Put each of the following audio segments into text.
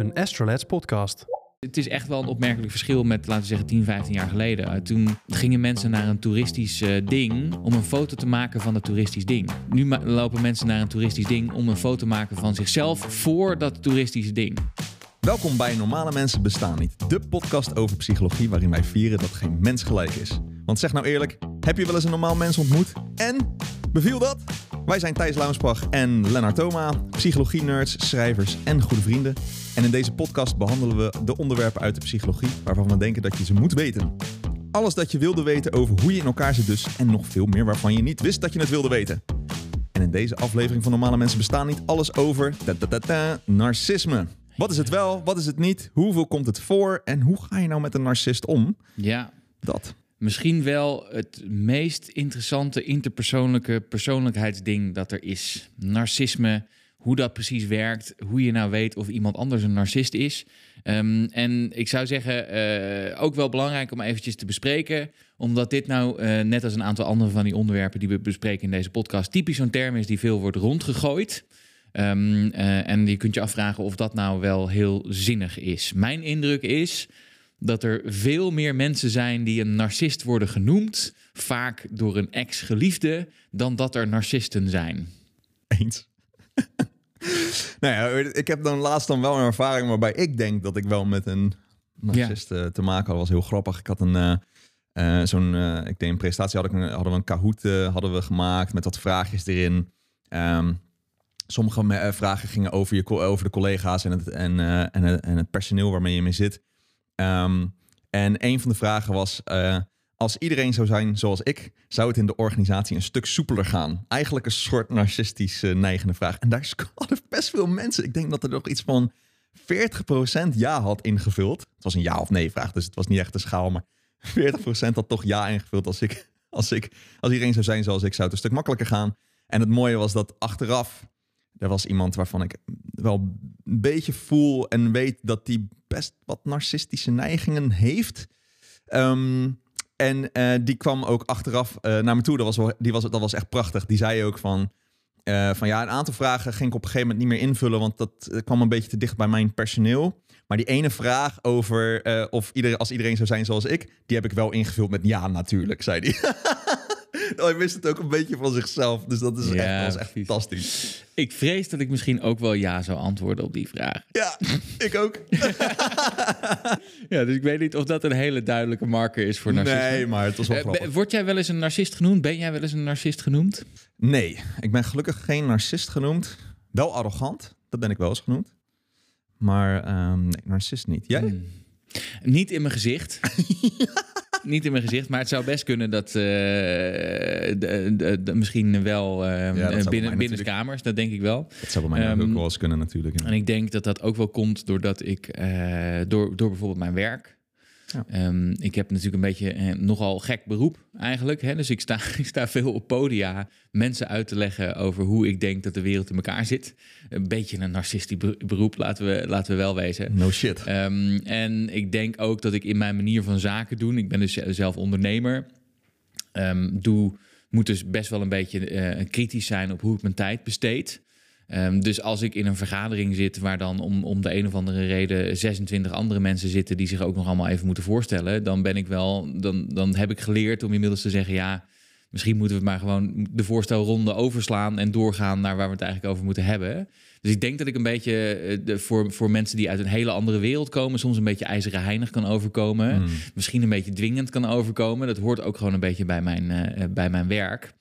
een Astrolabs podcast. Het is echt wel een opmerkelijk verschil met, laten we zeggen, 10, 15 jaar geleden. Toen gingen mensen naar een toeristisch ding om een foto te maken van het toeristisch ding. Nu lopen mensen naar een toeristisch ding om een foto te maken van zichzelf voor dat toeristische ding. Welkom bij Normale Mensen Bestaan Niet, de podcast over psychologie waarin wij vieren dat geen mens gelijk is. Want zeg nou eerlijk, heb je wel eens een normaal mens ontmoet? En? Beviel dat? Wij zijn Thijs Launsbach en Lennart Thoma, psychologie-nerds, schrijvers en goede vrienden. En in deze podcast behandelen we de onderwerpen uit de psychologie waarvan we denken dat je ze moet weten. Alles dat je wilde weten over hoe je in elkaar zit dus en nog veel meer waarvan je niet wist dat je het wilde weten. En in deze aflevering van Normale Mensen Bestaan Niet alles over narcisme. Wat is het wel? Wat is het niet? Hoeveel komt het voor? En hoe ga je nou met een narcist om? Ja. Dat. Misschien wel het meest interessante interpersoonlijke persoonlijkheidsding dat er is. Narcisme, hoe dat precies werkt, hoe je nou weet of iemand anders een narcist is. En ik zou zeggen, ook wel belangrijk om eventjes te bespreken, omdat dit nou, net als een aantal andere van die onderwerpen die we bespreken in deze podcast, typisch zo'n term is die veel wordt rondgegooid. En je kunt je afvragen of dat nou wel heel zinnig is. Mijn indruk is dat er veel meer mensen zijn die een narcist worden genoemd, vaak door een ex-geliefde, dan dat er narcisten zijn. Eens. Nou ja, ik heb dan laatst wel een ervaring waarbij ik denk dat ik wel met een narcist te maken had. Dat was heel grappig. Ik had ik deed een presentatie, hadden we een Kahoot gemaakt met wat vraagjes erin. Sommige vragen gingen over de collega's en het personeel waarmee je mee zit. En een van de vragen was, als iedereen zou zijn zoals ik, zou het in de organisatie een stuk soepeler gaan. Eigenlijk een soort narcistisch neigende vraag. En daar hadden best veel mensen. Ik denk dat er nog iets van 40% ja had ingevuld. Het was een ja of nee vraag, dus het was niet echt de schaal. Maar 40% had toch ja ingevuld. Als iedereen zou zijn zoals ik, zou het een stuk makkelijker gaan. En het mooie was dat achteraf, er was iemand waarvan ik wel een beetje voel en weet dat die best wat narcistische neigingen heeft. Die kwam ook achteraf naar me toe. Dat was echt prachtig. Die zei ook van een aantal vragen ging ik op een gegeven moment niet meer invullen, want dat kwam een beetje te dicht bij mijn personeel. Maar die ene vraag over als iedereen zou zijn zoals ik, die heb ik wel ingevuld met ja, natuurlijk, zei hij. Hij wist het ook een beetje van zichzelf. Dus dat was echt fantastisch. Ik vrees dat ik misschien ook wel ja zou antwoorden op die vraag. Ja, ik ook. Ja, dus ik weet niet of dat een hele duidelijke marker is voor narcisme. Nee, maar het was wel grappig. Word jij wel eens een narcist genoemd? Ben jij wel eens een narcist genoemd? Nee, ik ben gelukkig geen narcist genoemd. Wel arrogant, dat ben ik wel eens genoemd. Maar nee, narcist niet. Jij? Niet in mijn gezicht. Niet in mijn gezicht, maar het zou best kunnen dat misschien wel binnenskamers, dat denk ik wel. Dat zou bij mij ook wel eens kunnen natuurlijk. Ja. En ik denk dat dat ook wel komt doordat ik, door bijvoorbeeld mijn werk. Ja. Ik heb natuurlijk een beetje nogal gek beroep eigenlijk. Hè? Dus ik sta veel op podia mensen uit te leggen over hoe ik denk dat de wereld in elkaar zit. Een beetje een narcistisch beroep, laten we wel wezen. No shit. En ik denk ook dat ik in mijn manier van zaken doen, ik ben dus zelf ondernemer, moet dus best wel een beetje kritisch zijn op hoe ik mijn tijd besteed. Dus als ik in een vergadering zit waar dan om de een of andere reden 26 andere mensen zitten die zich ook nog allemaal even moeten voorstellen, dan heb ik geleerd om inmiddels te zeggen, ja, misschien moeten we maar gewoon de voorstelronde overslaan en doorgaan naar waar we het eigenlijk over moeten hebben. Dus ik denk dat ik een beetje voor mensen die uit een hele andere wereld komen, soms een beetje ijzeren heinig kan overkomen. Misschien een beetje dwingend kan overkomen. Dat hoort ook gewoon een beetje bij mijn werk.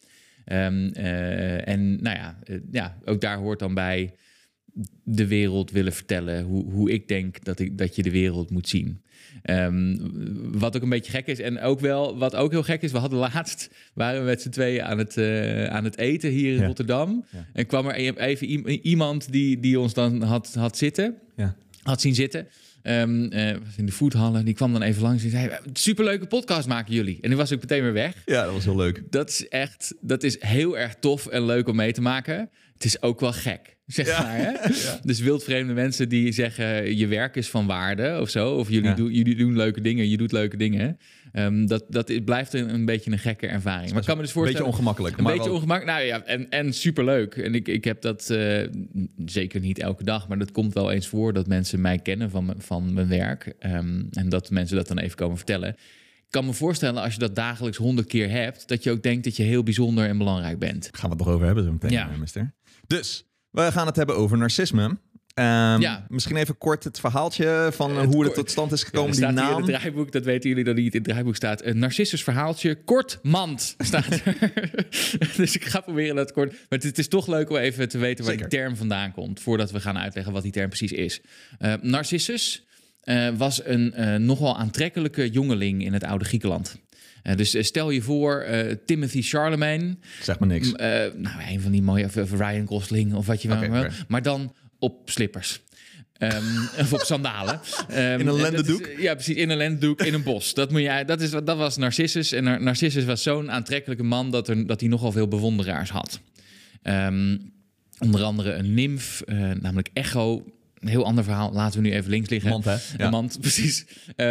Ook daar hoort dan bij de wereld willen vertellen hoe ik denk dat je de wereld moet zien. Wat ook een beetje gek is en ook wel wat ook heel gek is, waren we met z'n tweeën aan het eten hier in Rotterdam. Ja. En kwam er even iemand die ons dan had zien zitten. Was in de foodhallen, die kwam dan even langs en zei, superleuke podcast maken jullie. En die was ook meteen weer weg. Ja, dat was heel leuk. Dat is heel erg tof en leuk om mee te maken. Het is ook wel gek. zeg Ja. maar. Hè? Ja. Dus wildvreemde mensen die zeggen je werk is van waarde of zo. Of jullie doen leuke dingen, je doet leuke dingen. Dat blijft een beetje een gekke ervaring. Maar ik kan me dus voorstellen... Een beetje ongemakkelijk. Een maar beetje wel... ongemakkelijk. Nou ja, en superleuk. En ik heb dat zeker niet elke dag, maar dat komt wel eens voor dat mensen mij kennen van mijn werk. En dat mensen dat dan even komen vertellen. Ik kan me voorstellen als je dat dagelijks 100 keer hebt, dat je ook denkt dat je heel bijzonder en belangrijk bent. Gaan we het nog over hebben zo meteen, Ja. mister. Dus, we gaan het hebben over narcisme. Misschien even kort het verhaaltje van hoe het tot stand is gekomen, die staat naam. hier in het draaiboek, dat weten jullie dat niet in het draaiboek staat. Een Narcissus verhaaltje, kort mand staat er. Dus ik ga proberen dat kort. Maar het is toch leuk om even te weten waar die term vandaan komt, voordat we gaan uitleggen wat die term precies is. Narcissus was een nogal aantrekkelijke jongeling in het oude Griekenland. Dus stel je voor, Timothy Charlemagne. Zeg maar niks. Een van die mooie, of Ryan Gosling of wat je wel wil. Maar dan op slippers. Of op sandalen. In een lendendoek? Ja, precies. In een lendendoek, in een bos. Dat was Narcissus. En Narcissus was zo'n aantrekkelijke man dat hij nogal veel bewonderaars had. Onder andere een nimf, namelijk Echo. Een heel ander verhaal. Laten we nu even links liggen. Mand, hè? Ja. Een mand, precies.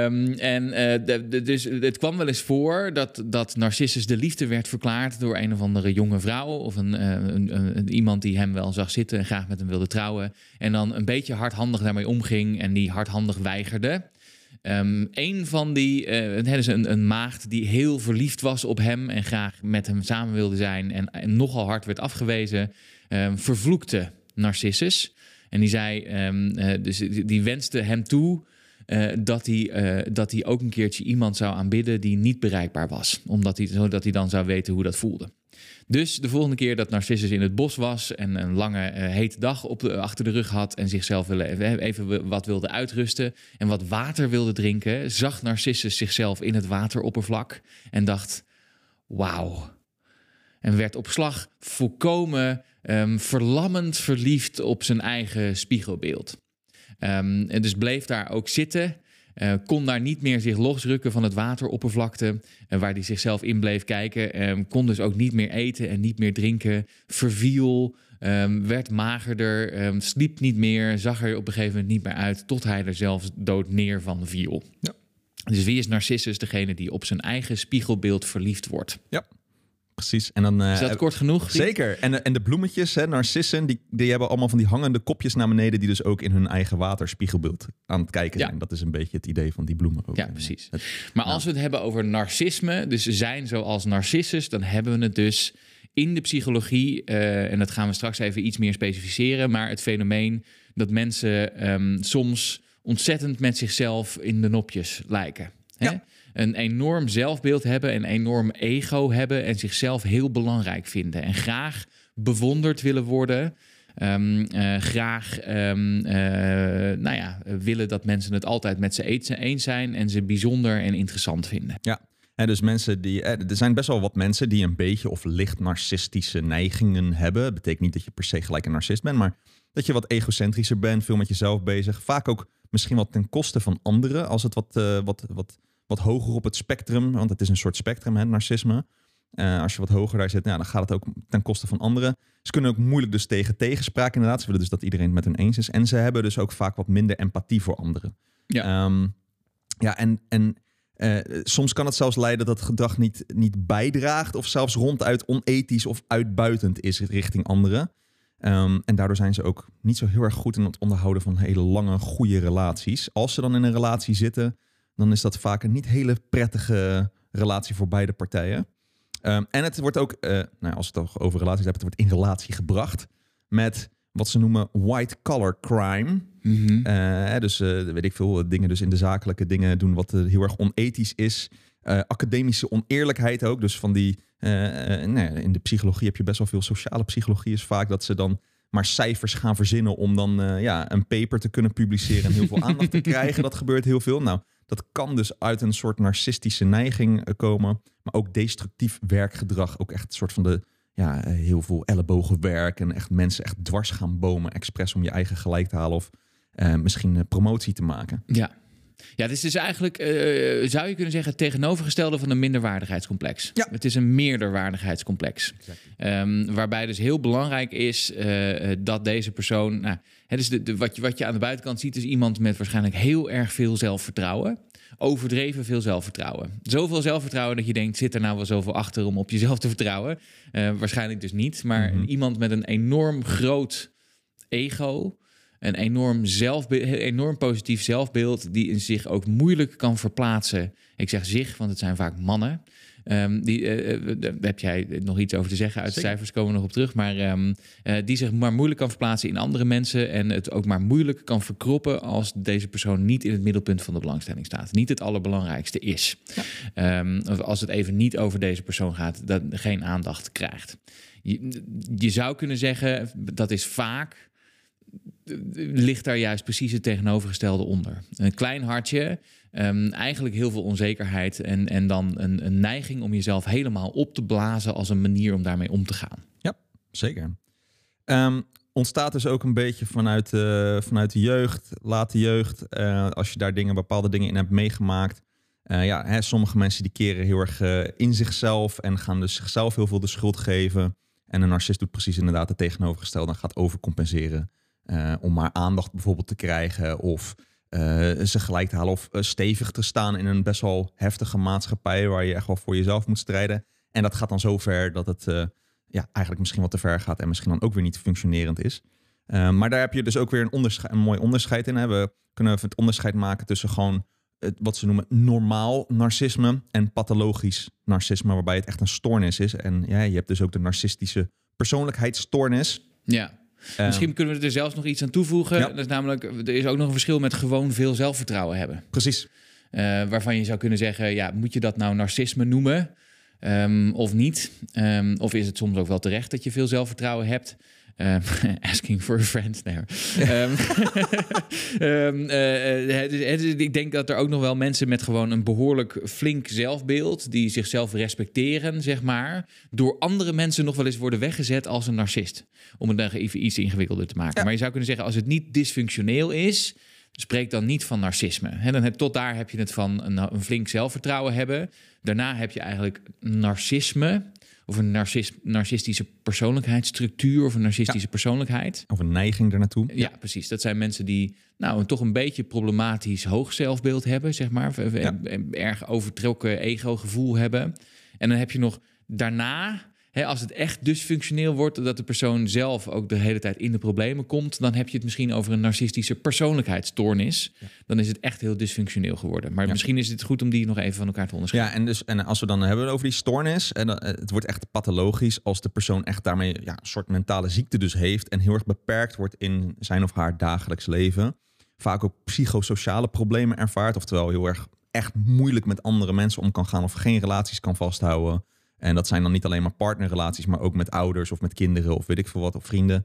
Dus het kwam wel eens voor dat Narcissus de liefde werd verklaard door een of andere jonge vrouw of iemand die hem wel zag zitten en graag met hem wilde trouwen. En dan een beetje hardhandig daarmee omging en die hardhandig weigerde. Een van die, dus een maagd die heel verliefd was op hem en graag met hem samen wilde zijn en nogal hard werd afgewezen, vervloekte Narcissus. En die zei, dus die wenste hem toe dat hij ook een keertje iemand zou aanbidden die niet bereikbaar was. Zodat hij dan zou weten hoe dat voelde. Dus de volgende keer dat Narcissus in het bos was en een lange hete dag achter de rug had en zichzelf even wat wilde uitrusten en wat water wilde drinken, zag Narcissus zichzelf in het wateroppervlak en dacht, wauw. En werd op slag volkomen verlammend verliefd op zijn eigen spiegelbeeld. En dus bleef daar ook zitten. Kon daar niet meer zich losrukken van het wateroppervlakte waar hij zichzelf in bleef kijken. Kon dus ook niet meer eten en niet meer drinken. Verviel, werd magerder, sliep niet meer. Zag er op een gegeven moment niet meer uit tot hij er zelfs dood neer van viel. Ja. Dus wie is Narcissus? Degene die op zijn eigen spiegelbeeld verliefd wordt. Ja. Precies. En dan, is dat kort genoeg? Zeker. En de bloemetjes, narcissen, die hebben allemaal van die hangende kopjes naar beneden die dus ook in hun eigen waterspiegelbeeld aan het kijken zijn. Dat is een beetje het idee van die bloemen ook. Ja, precies. Maar als we het hebben over narcisme, dus zijn zoals Narcissus, dan hebben we het dus in de psychologie, en dat gaan we straks even iets meer specificeren, maar het fenomeen dat mensen soms ontzettend met zichzelf in de nopjes lijken. Hè? Ja. Een enorm zelfbeeld hebben, een enorm ego hebben en zichzelf heel belangrijk vinden. En graag bewonderd willen worden. Willen dat mensen het altijd met ze eens zijn en ze bijzonder en interessant vinden. Ja, en dus mensen er zijn best wel wat mensen die een beetje of licht narcistische neigingen hebben. Dat betekent niet dat je per se gelijk een narcist bent, maar dat je wat egocentrischer bent, veel met jezelf bezig. Vaak ook misschien wat ten koste van anderen, als het wat hoger op het spectrum, want het is een soort spectrum, narcisme. Als je wat hoger daar zit, dan gaat het ook ten koste van anderen. Ze kunnen ook moeilijk dus tegen tegenspraak inderdaad. Ze willen dus dat iedereen het met hen eens is. En ze hebben dus ook vaak wat minder empathie voor anderen. Ja. Soms kan het zelfs leiden dat gedrag niet bijdraagt of zelfs ronduit onethisch of uitbuitend is richting anderen. En daardoor zijn ze ook niet zo heel erg goed in het onderhouden van hele lange, goede relaties. Als ze dan in een relatie zitten, dan is dat vaak een niet hele prettige relatie voor beide partijen. En het wordt ook, als we het toch over relaties hebben, het wordt in relatie gebracht met wat ze noemen white-collar crime. Mm-hmm. Weet ik veel, dingen dus in de zakelijke dingen doen wat heel erg onethisch is. Academische oneerlijkheid ook. Dus van die, in de psychologie heb je best wel veel sociale psychologie. Is vaak dat ze dan maar cijfers gaan verzinnen om dan een paper te kunnen publiceren en heel veel aandacht te krijgen. Dat gebeurt heel veel. Nou, dat kan dus uit een soort narcistische neiging komen. Maar ook destructief werkgedrag. Ook echt een soort van heel veel ellebogenwerk. En echt mensen echt dwars gaan bomen. Expres om je eigen gelijk te halen. Of misschien promotie te maken. Ja. Ja, het is dus eigenlijk, zou je kunnen zeggen, het tegenovergestelde van een minderwaardigheidscomplex. Ja. Het is een meerderwaardigheidscomplex. Waarbij dus heel belangrijk is dat deze persoon... Nou, dus wat je aan de buitenkant ziet is iemand met waarschijnlijk heel erg veel zelfvertrouwen. Overdreven veel zelfvertrouwen. Zoveel zelfvertrouwen dat je denkt, zit er nou wel zoveel achter om op jezelf te vertrouwen? Waarschijnlijk dus niet. Maar iemand met een enorm groot ego... Een enorm positief zelfbeeld die in zich ook moeilijk kan verplaatsen. Ik zeg zich, want het zijn vaak mannen. Daar heb jij nog iets over te zeggen. Uit de cijfers komen we nog op terug. Maar die zich maar moeilijk kan verplaatsen in andere mensen. En het ook maar moeilijk kan verkroppen als deze persoon niet in het middelpunt van de belangstelling staat. Niet het allerbelangrijkste is. Ja. Of als het even niet over deze persoon gaat, dat geen aandacht krijgt. Je zou kunnen zeggen, dat is vaak... ligt daar juist precies het tegenovergestelde onder. Een klein hartje, eigenlijk heel veel onzekerheid... en dan een neiging om jezelf helemaal op te blazen... als een manier om daarmee om te gaan. Ja, zeker. Ontstaat dus ook een beetje vanuit de jeugd, late jeugd... als je daar bepaalde dingen in hebt meegemaakt... sommige mensen die keren heel erg in zichzelf... en gaan dus zichzelf heel veel de schuld geven... en een narcist doet precies inderdaad het tegenovergestelde... en gaat overcompenseren... om maar aandacht bijvoorbeeld te krijgen of ze gelijk te halen of stevig te staan in een best wel heftige maatschappij waar je echt wel voor jezelf moet strijden. En dat gaat dan zo ver dat het eigenlijk misschien wat te ver gaat en misschien dan ook weer niet functionerend is. Maar daar heb je dus ook weer een mooi onderscheid in. Hè. We kunnen het onderscheid maken tussen gewoon wat ze noemen normaal narcisme en pathologisch narcisme, waarbij het echt een stoornis is. En je hebt dus ook de narcistische persoonlijkheidsstoornis. Ja. Misschien kunnen we er zelfs nog iets aan toevoegen. Ja. Dat is namelijk, er is ook nog een verschil met gewoon veel zelfvertrouwen hebben. Precies. Waarvan je zou kunnen zeggen, moet je dat nou narcisme noemen of niet? Of is het soms ook wel terecht dat je veel zelfvertrouwen hebt? Asking for a friend. Ik denk dat er ook nog wel mensen met gewoon een behoorlijk flink zelfbeeld... die zichzelf respecteren, zeg maar... door andere mensen nog wel eens worden weggezet als een narcist. Om het dan even iets ingewikkelder te maken. Ja. Maar je zou kunnen zeggen, als het niet dysfunctioneel is... spreek dan niet van narcisme. Tot daar heb je het van een flink zelfvertrouwen hebben. Daarna heb je eigenlijk narcisme... of een narcistische persoonlijkheidsstructuur of een narcistische persoonlijkheid. Of een neiging ernaartoe. Ja, precies. Dat zijn mensen die toch een beetje problematisch hoog zelfbeeld hebben, zeg maar. Erg overtrokken ego-gevoel hebben. En dan heb je nog daarna... als het echt dysfunctioneel wordt, dat de persoon zelf ook de hele tijd in de problemen komt, dan heb je het misschien over een narcistische persoonlijkheidsstoornis. Ja. Dan is het echt heel dysfunctioneel geworden. Maar misschien is het goed om die nog even van elkaar te onderscheiden. Ja, en als we dan hebben over die stoornis, en het wordt echt pathologisch als de persoon echt daarmee een soort mentale ziekte dus heeft en heel erg beperkt wordt in zijn of haar dagelijks leven. Vaak ook psychosociale problemen ervaart, oftewel heel erg echt moeilijk met andere mensen om kan gaan of geen relaties kan vasthouden. En dat zijn dan niet alleen maar partnerrelaties, maar ook met ouders of met kinderen of weet ik veel wat, of vrienden.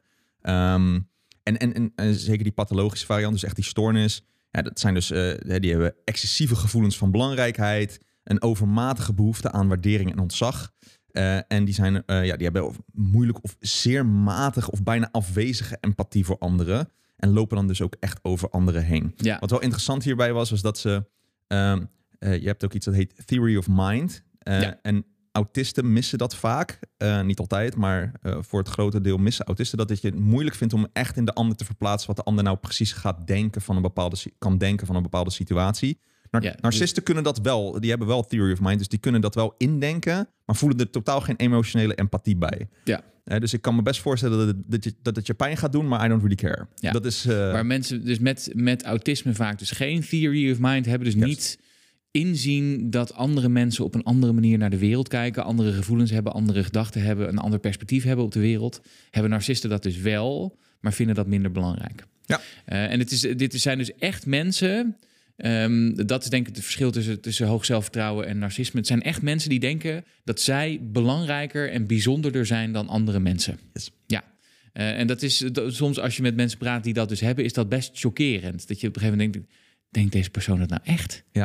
En zeker die pathologische variant, dus echt die stoornis. Ja, dat zijn dus, die hebben excessieve gevoelens van belangrijkheid, een overmatige behoefte aan waardering en ontzag. En die hebben moeilijk of zeer matig of bijna afwezige empathie voor anderen. En lopen dan dus ook echt over anderen heen. Ja. Wat wel interessant hierbij was dat ze... je hebt ook iets dat heet theory of mind. En autisten missen dat vaak. Niet altijd, maar voor het grote deel missen autisten dat je het moeilijk vindt om echt in de ander te verplaatsen wat de ander nou precies gaat denken van een bepaalde situatie. Narcisten kunnen dat wel. Die hebben wel theory of mind, dus die kunnen dat wel indenken, maar voelen er totaal geen emotionele empathie bij. Ja. Dus ik kan me best voorstellen dat het je pijn gaat doen, maar I don't really care. Ja. Dat is, waar mensen dus met autisme vaak dus geen theory of mind hebben, dus niet inzien dat andere mensen op een andere manier naar de wereld kijken, andere gevoelens hebben, andere gedachten hebben, een ander perspectief hebben op de wereld. Hebben narcisten dat dus wel, maar vinden dat minder belangrijk. Ja. En dit zijn dus echt mensen, dat is denk ik het verschil tussen hoog zelfvertrouwen en narcisme. Het zijn echt mensen die denken dat zij belangrijker en bijzonderder zijn dan andere mensen. Yes. Ja. En dat is soms als je met mensen praat die dat dus hebben, is dat best chockerend. Dat je op een gegeven moment denkt deze persoon het nou echt? Ja.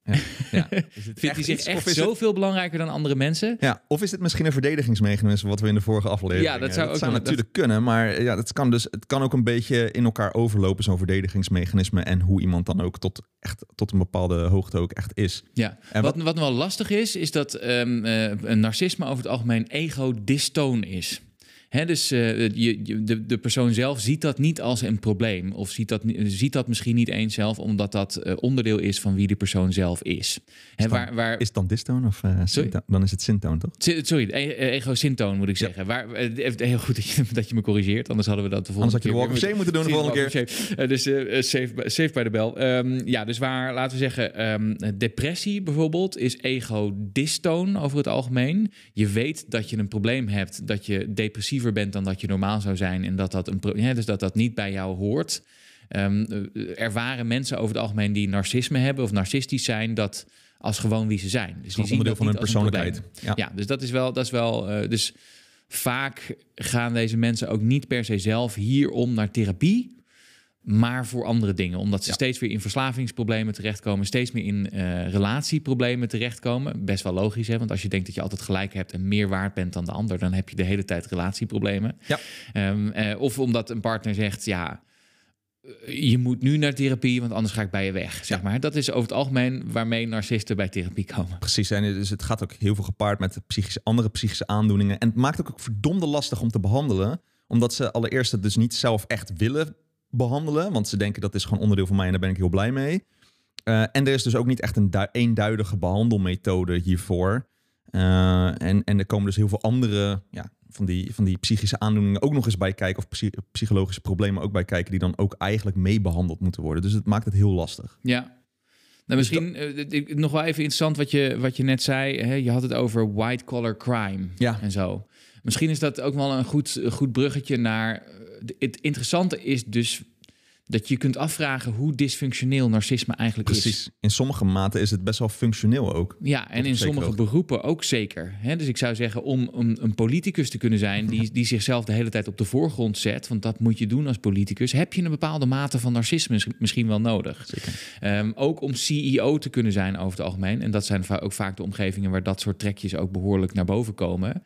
Ja. Vindt hij zich echt zoveel belangrijker dan andere mensen? Ja, of is dit misschien een verdedigingsmechanisme wat we in de vorige aflevering... Ja, dat zou natuurlijk kunnen, maar ja, het kan ook een beetje in elkaar overlopen, zo'n verdedigingsmechanisme en hoe iemand dan ook tot een bepaalde hoogte ook echt is. Ja, wat wel lastig is dat een narcisme over het algemeen ego-dystoon is. Dus de persoon zelf ziet dat niet als een probleem. Of ziet dat misschien niet eens zelf, omdat dat onderdeel is van wie de persoon zelf is. Is het dan dystoon of syntoon? Dan is het syntoon, toch? Sorry, ego-syntoon moet ik zeggen. Heel goed dat je me corrigeert, anders hadden we dat de volgende keer... Anders had je de walk of shame moeten doen de volgende keer. Dus save by the bell. Dus waar, laten we zeggen, depressie bijvoorbeeld is ego-dystoon over het algemeen. Je weet dat je een probleem hebt, dat je depressief bent dan dat je normaal zou zijn en dus dat niet bij jou hoort. Ervaren mensen over het algemeen die narcisme hebben of narcistisch zijn dat als gewoon wie ze zijn. Dus die zien onderdeel van hun persoonlijkheid. Ja, dus dat is wel. Dus vaak gaan deze mensen ook niet per se zelf hierom naar therapie, maar voor andere dingen. Omdat ze steeds weer in verslavingsproblemen terechtkomen, steeds meer in relatieproblemen terechtkomen. Best wel logisch, hè? Want als je denkt dat je altijd gelijk hebt en meer waard bent dan de ander, dan heb je de hele tijd relatieproblemen. Ja. Of omdat een partner zegt, je moet nu naar therapie, want anders ga ik bij je weg. Zeg maar. Dat is over het algemeen waarmee narcisten bij therapie komen. Precies, en dus het gaat ook heel veel gepaard met andere psychische aandoeningen. En het maakt ook verdomde lastig om te behandelen, omdat ze allereerst het dus niet zelf echt willen behandelen, want ze denken dat is gewoon onderdeel van mij en daar ben ik heel blij mee. En er is dus ook niet echt een eenduidige behandelmethode hiervoor. En er komen dus heel veel andere van die psychische aandoeningen ook nog eens bij kijken, of psychologische problemen ook bij kijken, die dan ook eigenlijk mee behandeld moeten worden. Dus het maakt het heel lastig. Ja. Nou, misschien nog wel even interessant wat je net zei. Hè? Je had het over white-collar crime en zo. Misschien is dat ook wel een goed bruggetje naar... Het interessante is dus dat je kunt afvragen hoe dysfunctioneel narcisme eigenlijk is. Precies. In sommige mate is het best wel functioneel ook. Ja, en in sommige beroepen ook zeker. Dus ik zou zeggen, om een politicus te kunnen zijn die zichzelf de hele tijd op de voorgrond zet, want dat moet je doen als politicus, heb je een bepaalde mate van narcisme misschien wel nodig. Zeker. Ook om CEO te kunnen zijn over het algemeen. En dat zijn ook vaak de omgevingen waar dat soort trekjes ook behoorlijk naar boven komen.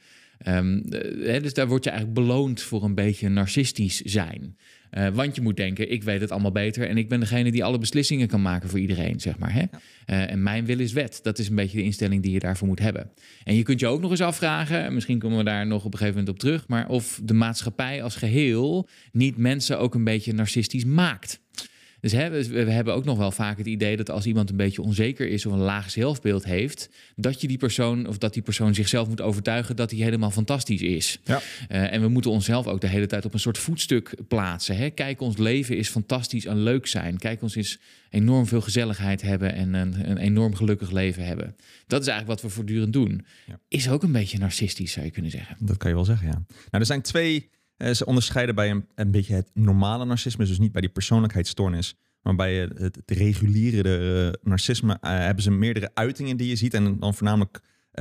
Dus daar word je eigenlijk beloond voor een beetje narcistisch zijn. Want je moet denken, ik weet het allemaal beter en ik ben degene die alle beslissingen kan maken voor iedereen, zeg maar. Hè? Ja. En mijn wil is wet. Dat is een beetje de instelling die je daarvoor moet hebben. En je kunt je ook nog eens afvragen, misschien komen we daar nog op een gegeven moment op terug, maar of de maatschappij als geheel niet mensen ook een beetje narcistisch maakt. Dus we hebben ook nog wel vaak het idee dat als iemand een beetje onzeker is of een laag zelfbeeld heeft, dat die persoon zichzelf moet overtuigen dat hij helemaal fantastisch is. Ja. En we moeten onszelf ook de hele tijd op een soort voetstuk plaatsen. Hè? Kijk, ons leven is fantastisch en leuk zijn. Kijk, ons is enorm veel gezelligheid hebben en een enorm gelukkig leven hebben. Dat is eigenlijk wat we voortdurend doen. Ja. Is ook een beetje narcistisch, zou je kunnen zeggen. Dat kan je wel zeggen, ja. Nou, er zijn twee... Ze onderscheiden bij een beetje het normale narcisme, dus niet bij die persoonlijkheidsstoornis, maar bij het reguliere narcisme hebben ze meerdere uitingen die je ziet. En dan voornamelijk,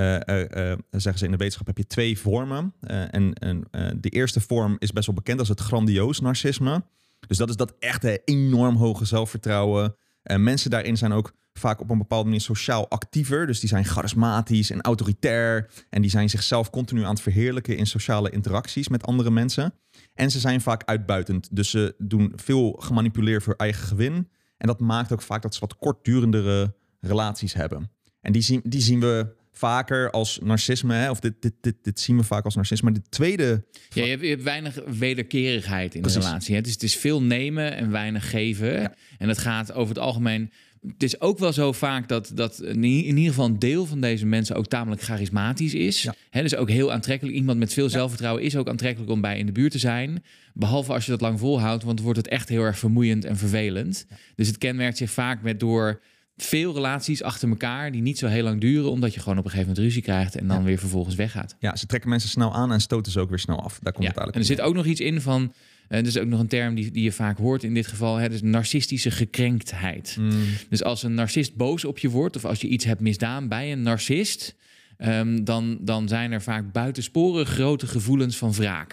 zeggen ze in de wetenschap, heb je twee vormen. De eerste vorm is best wel bekend als het grandioos narcisme. Dus dat is dat echte enorm hoge zelfvertrouwen. Mensen daarin zijn ook vaak op een bepaalde manier sociaal actiever. Dus die zijn charismatisch en autoritair. En die zijn zichzelf continu aan het verheerlijken in sociale interacties met andere mensen. En ze zijn vaak uitbuitend. Dus ze doen veel gemanipuleerd voor eigen gewin. En dat maakt ook vaak dat ze wat kortdurendere relaties hebben. En die zien we vaker als narcisme. Hè? Of dit zien we vaak als narcisme. Maar de tweede... Ja, je hebt weinig wederkerigheid in de relatie. Hè? Dus het is veel nemen en weinig geven. Ja. En het gaat over het algemeen... Het is ook wel zo vaak dat in ieder geval een deel van deze mensen ook tamelijk charismatisch is. Ja. Dus ook heel aantrekkelijk. Iemand met veel zelfvertrouwen is ook aantrekkelijk om bij in de buurt te zijn. Behalve als je dat lang volhoudt, want dan wordt het echt heel erg vermoeiend en vervelend. Ja. Dus het kenmerkt zich vaak door veel relaties achter elkaar die niet zo heel lang duren, omdat je gewoon op een gegeven moment ruzie krijgt en dan weer vervolgens weggaat. Ja, ze trekken mensen snel aan en stoten ze ook weer snel af. Daar komt het eigenlijk en er zit ook nog iets in van... Dat is ook nog een term die je vaak hoort in dit geval. Dus narcistische gekrenktheid. Dus als een narcist boos op je wordt, of als je iets hebt misdaan bij een narcist, dan zijn er vaak buitensporig grote gevoelens van wraak.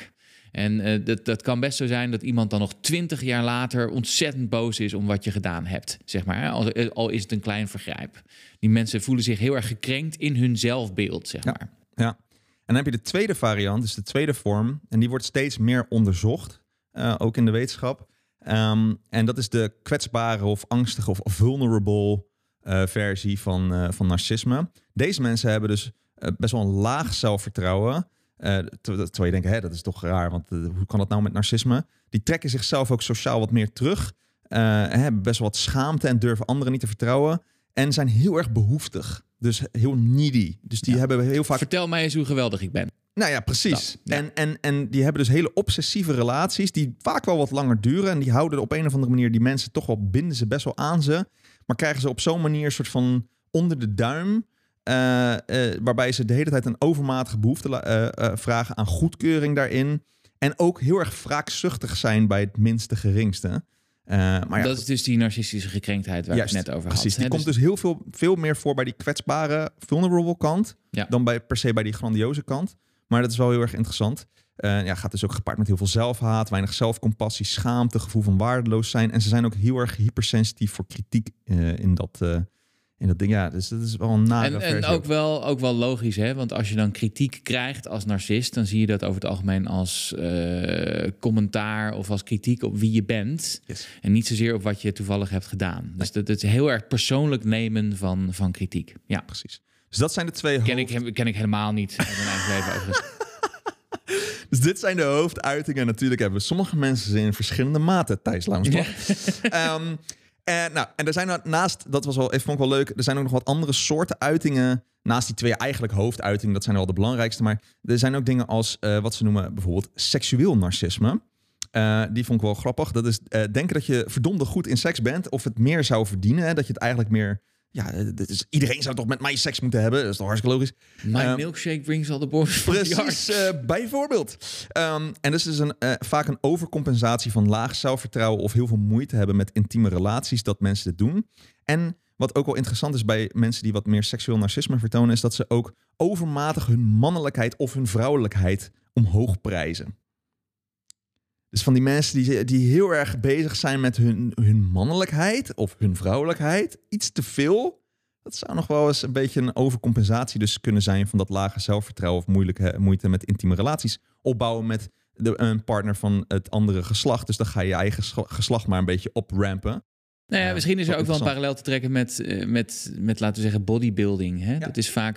En dat kan best zo zijn dat iemand dan nog 20 jaar later ontzettend boos is om wat je gedaan hebt, zeg maar. Hè? Al is het een klein vergrijp. Die mensen voelen zich heel erg gekrenkt in hun zelfbeeld, zeg maar. Ja. En dan heb je de tweede variant, dus de tweede vorm. En die wordt steeds meer onderzocht, ook in de wetenschap. En dat is de kwetsbare of angstige of vulnerable versie van narcisme. Deze mensen hebben dus best wel een laag zelfvertrouwen. Terwijl je denkt, dat is toch raar, want hoe kan dat nou met narcisme? Die trekken zichzelf ook sociaal wat meer terug. Hebben best wel wat schaamte en durven anderen niet te vertrouwen. En zijn heel erg behoeftig. Dus heel needy. Dus die hebben heel vaak... Vertel mij eens hoe geweldig ik ben. Nou ja, precies. Ja. En die hebben dus hele obsessieve relaties die vaak wel wat langer duren. En die houden op een of andere manier die mensen toch wel, binden ze best wel aan ze. Maar krijgen ze op zo'n manier een soort van onder de duim. Waarbij ze de hele tijd een overmatige behoefte vragen aan goedkeuring daarin. En ook heel erg wraakzuchtig zijn bij het minste geringste. Maar ja, dat is dus die narcistische gekrenktheid waar ik het net over had. Precies, die komt dus heel veel meer voor bij die kwetsbare, vulnerable kant... dan per se bij die grandioze kant. Maar dat is wel heel erg interessant. Gaat dus ook gepaard met heel veel zelfhaat, weinig zelfcompassie, schaamte, gevoel van waardeloos zijn. En ze zijn ook heel erg hypersensitief voor kritiek in dat ding. Ja, dus dat is wel een nare versie. En ook wel logisch, hè? Want als je dan kritiek krijgt als narcist, dan zie je dat over het algemeen als commentaar of als kritiek op wie je bent. Yes. En niet zozeer op wat je toevallig hebt gedaan. Dus dat is heel erg persoonlijk nemen van kritiek. Ja, precies. Dus dat zijn de twee ken ik helemaal niet uit mijn eigen leven overigens. Dus dit zijn de hoofduitingen. Natuurlijk hebben sommige mensen ze in verschillende maten, Thijs Laumsbach. En er zijn naast, vond ik wel leuk, er zijn ook nog wat andere soorten uitingen. Naast die twee eigenlijk hoofduitingen, dat zijn wel de belangrijkste. Maar er zijn ook dingen als wat ze noemen bijvoorbeeld seksueel narcisme. Die vond ik wel grappig. Dat is denken dat je verdomde goed in seks bent of het meer zou verdienen. Hè? Dat je het eigenlijk meer... Ja, iedereen zou toch met mij seks moeten hebben. Dat is toch hartstikke logisch. My milkshake brings all the boys from the precies, bijvoorbeeld. En dus is vaak een overcompensatie van laag zelfvertrouwen of heel veel moeite hebben met intieme relaties dat mensen dit doen. En wat ook wel interessant is bij mensen die wat meer seksueel narcisme vertonen, is dat ze ook overmatig hun mannelijkheid of hun vrouwelijkheid omhoog prijzen. Dus van die mensen die heel erg bezig zijn met hun mannelijkheid of hun vrouwelijkheid, iets te veel. Dat zou nog wel eens een beetje een overcompensatie dus kunnen zijn van dat lage zelfvertrouwen of moeite met intieme relaties opbouwen met een partner van het andere geslacht. Dus dan ga je je eigen geslacht maar een beetje oprampen. Nou ja, misschien is er ook wel een parallel te trekken met laten we zeggen, bodybuilding. Hè? Ja. Dat is vaak...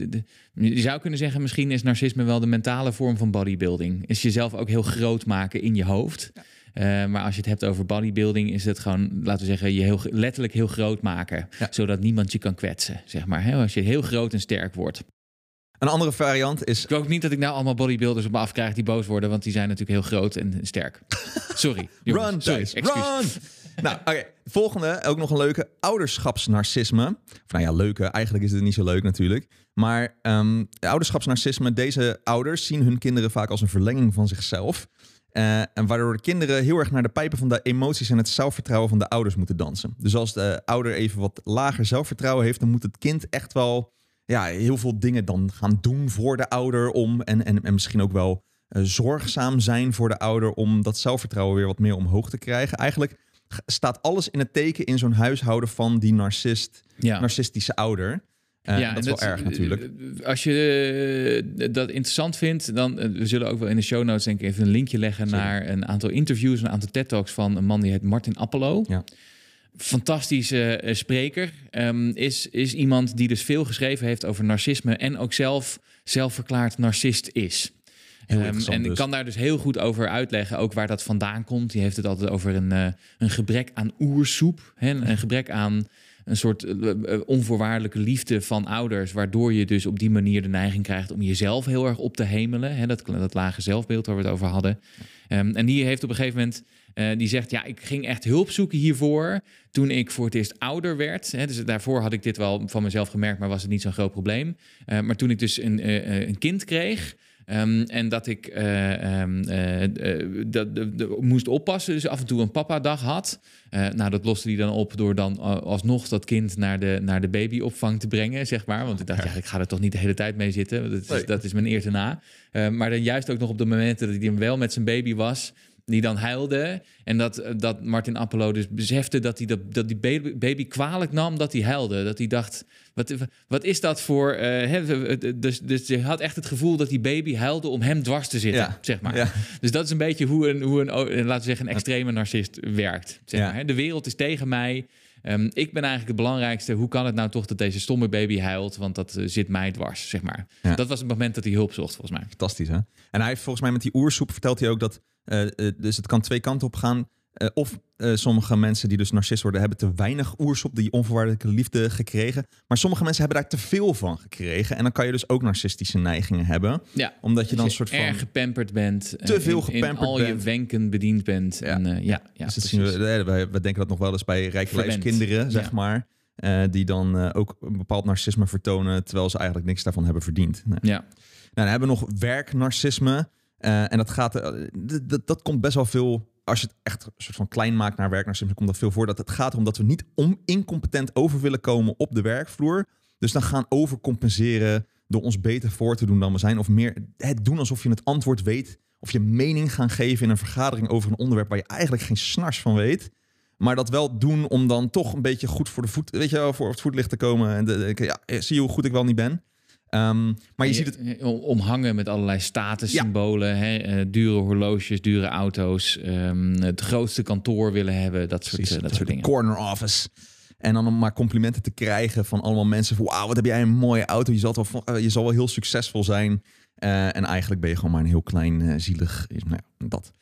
je zou kunnen zeggen, misschien is narcisme wel de mentale vorm van bodybuilding. Is jezelf ook heel groot maken in je hoofd. Ja. Maar als je het hebt over bodybuilding, is het gewoon, laten we zeggen, je letterlijk heel groot maken. Ja. Zodat niemand je kan kwetsen, zeg maar. Hè? Als je heel groot en sterk wordt. Een andere variant is... Ik wil ook niet dat ik nou allemaal bodybuilders op me afkrijg die boos worden, want die zijn natuurlijk heel groot en sterk. Sorry. Jongens. Run, sorry, excuus. Run! Nou, oké. Volgende, ook nog een leuke, ouderschapsnarcisme. Of nou ja, leuke. Eigenlijk is het niet zo leuk natuurlijk. Maar ouderschapsnarcisme, deze ouders zien hun kinderen vaak als een verlenging van zichzelf. En waardoor de kinderen heel erg naar de pijpen van de emoties en het zelfvertrouwen van de ouders moeten dansen. Dus als de ouder even wat lager zelfvertrouwen heeft, dan moet het kind echt wel heel veel dingen dan gaan doen voor de ouder om. En misschien ook wel zorgzaam zijn voor de ouder om dat zelfvertrouwen weer wat meer omhoog te krijgen. Eigenlijk staat alles in het teken in zo'n huishouden van die narcistische ouder. Dat is wel erg natuurlijk. Als je dat interessant vindt, dan we zullen ook wel in de show notes denk ik even een linkje leggen naar een aantal interviews, een aantal TED-talks van een man die heet Martin Appelo. Ja. Fantastische spreker. Is iemand die dus veel geschreven heeft over narcisme en ook zelfverklaard narcist is. En ik kan daar dus heel goed over uitleggen, ook waar dat vandaan komt. Die heeft het altijd over een gebrek aan oersoep. Hè? Een gebrek aan een soort onvoorwaardelijke liefde van ouders, waardoor je dus op die manier de neiging krijgt om jezelf heel erg op te hemelen. Hè? Dat lage zelfbeeld waar we het over hadden. En die heeft op een gegeven moment... die zegt, ik ging echt hulp zoeken hiervoor toen ik voor het eerst ouder werd. Hè, dus daarvoor had ik dit wel van mezelf gemerkt, maar was het niet zo'n groot probleem. Maar toen ik dus een kind kreeg, En dat ik moest oppassen, dus af en toe een papa-dag had. Dat loste hij dan op door dan alsnog dat kind naar de babyopvang te brengen, zeg maar. Want ik dacht, ik ga er toch niet de hele tijd mee zitten. Dat is mijn eer te na. Maar dan juist ook nog op de momenten dat hij dan wel met zijn baby was, die dan huilde. En dat Martin Appelo dus besefte dat die baby kwalijk nam dat hij huilde. Dat hij dacht, wat is dat voor... Dus je had echt het gevoel dat die baby huilde om hem dwars te zitten, zeg maar. Ja. Dus dat is een beetje hoe een laten we zeggen, een extreme narcist werkt. Zeg maar. De wereld is tegen mij. Ik ben eigenlijk het belangrijkste. Hoe kan het nou toch dat deze stomme baby huilt? Want dat zit mij dwars, zeg maar. Ja. Dat was het moment dat hij hulp zocht, volgens mij. Fantastisch, hè? En hij heeft volgens mij met die oersoep vertelt hij ook dat... dus het kan twee kanten op gaan. Sommige mensen die dus narcist worden, hebben te weinig oersoep, die onvoorwaardelijke liefde gekregen. Maar sommige mensen hebben daar te veel van gekregen. En dan kan je dus ook narcistische neigingen hebben. Ja, omdat je dan een soort van... erg gepamperd bent. Te veel gepamperd bent. In al je wenken bediend bent. Ja, dus dat zien we denken dat nog wel eens bij rijke lijfskinderen, zeg maar. Die dan ook een bepaald narcisme vertonen, terwijl ze eigenlijk niks daarvan hebben verdiend. Nee. Ja. Dan hebben we nog werknarcisme. En dat komt best wel veel... Als je het echt een soort van klein maakt naar werknarcisme, komt dat veel voor. Dat het gaat erom dat we niet incompetent over willen komen op de werkvloer. Dus dan gaan overcompenseren door ons beter voor te doen dan we zijn. Of meer het doen alsof je het antwoord weet. Of je mening gaan geven in een vergadering over een onderwerp waar je eigenlijk geen snars van weet. Maar dat wel doen om dan toch een beetje goed voor de voet, weet je wel, voor het voetlicht te komen. En zie je hoe goed ik wel niet ben. Maar je ziet het omhangen met allerlei statussymbolen, dure horloges, dure auto's, het grootste kantoor willen hebben, dat soort dingen. Corner office. En dan om maar complimenten te krijgen van allemaal mensen van wauw, wat heb jij een mooie auto. Je zal wel heel succesvol zijn. En eigenlijk ben je gewoon maar een heel klein zielig. Dat.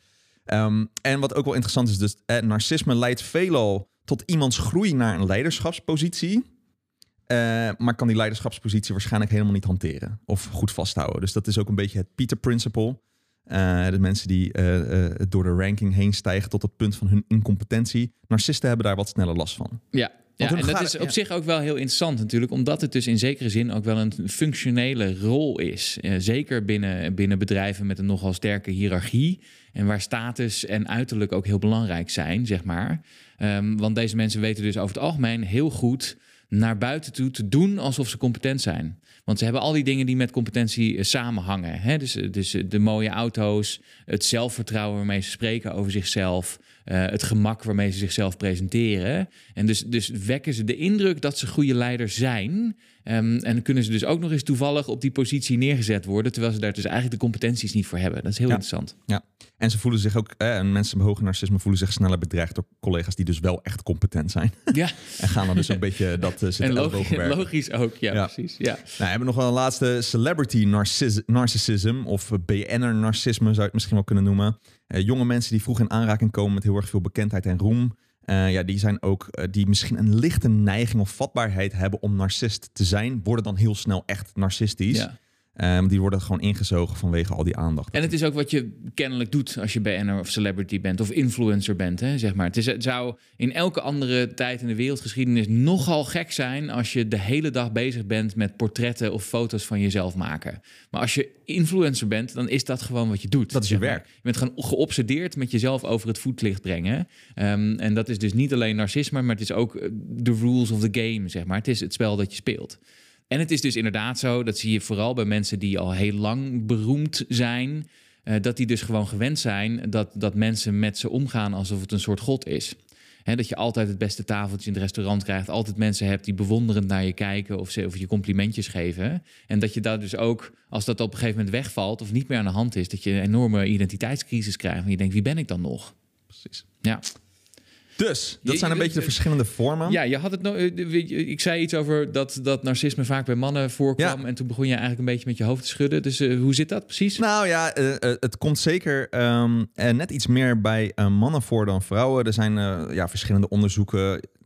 En wat ook wel interessant is, dus narcisme leidt veelal tot iemands groei naar een leiderschapspositie. Maar kan die leiderschapspositie waarschijnlijk helemaal niet hanteren of goed vasthouden. Dus dat is ook een beetje het Peter Principle. De mensen die door de ranking heen stijgen tot het punt van hun incompetentie. Narcisten hebben daar wat sneller last van. Ja. Ja, en dat is op zich ook wel heel interessant natuurlijk, omdat het dus in zekere zin ook wel een functionele rol is. Zeker binnen bedrijven met een nogal sterke hiërarchie en waar status en uiterlijk ook heel belangrijk zijn, zeg maar. Want deze mensen weten dus over het algemeen heel goed naar buiten toe te doen alsof ze competent zijn. Want ze hebben al die dingen die met competentie samenhangen. Hè? Dus de mooie auto's, het zelfvertrouwen waarmee ze spreken over zichzelf, het gemak waarmee ze zichzelf presenteren. En dus wekken ze de indruk dat ze goede leiders zijn. En dan kunnen ze dus ook nog eens toevallig op die positie neergezet worden, terwijl ze daar dus eigenlijk de competenties niet voor hebben. Dat is heel interessant. Ja. En ze voelen zich ook, mensen met hoge narcisme voelen zich sneller bedreigd door collega's die dus wel echt competent zijn. Ja. En gaan dan dus een beetje dat zitten en logisch ook, ja, precies. Ja. Nou, we hebben nog wel een laatste celebrity narcissism of BN'er-narcisme zou je het misschien wel kunnen noemen. Jonge mensen die vroeg in aanraking komen met heel erg veel bekendheid en roem. Die zijn ook, die misschien een lichte neiging of vatbaarheid hebben om narcist te zijn, worden dan heel snel echt narcistisch. Ja. Die worden gewoon ingezogen vanwege al die aandacht. En het is ook wat je kennelijk doet als je BN'er of celebrity bent of influencer bent, hè, zeg maar. Het zou in elke andere tijd in de wereldgeschiedenis nogal gek zijn als je de hele dag bezig bent met portretten of foto's van jezelf maken. Maar als je influencer bent, dan is dat gewoon wat je doet. Dat is je werk. Je bent gewoon geobsedeerd met jezelf over het voetlicht brengen. En dat is dus niet alleen narcisme, maar het is ook the rules of the game, zeg maar. Het is het spel dat je speelt. En het is dus inderdaad zo, dat zie je vooral bij mensen die al heel lang beroemd zijn, dat die dus gewoon gewend zijn dat mensen met ze omgaan alsof het een soort god is. Dat je altijd het beste tafeltje in het restaurant krijgt, altijd mensen hebt die bewonderend naar je kijken of je complimentjes geven. En dat je daar dus ook, als dat op een gegeven moment wegvalt of niet meer aan de hand is, dat je een enorme identiteitscrisis krijgt. En je denkt, wie ben ik dan nog? Precies. Ja. Dus, dat zijn een beetje de verschillende vormen. Ja, je had het ik zei iets over dat narcisme vaak bij mannen voorkwam. Ja. En toen begon je eigenlijk een beetje met je hoofd te schudden. Dus hoe zit dat precies? Nou ja, het komt zeker net iets meer bij mannen voor dan vrouwen. Er zijn verschillende onderzoeken.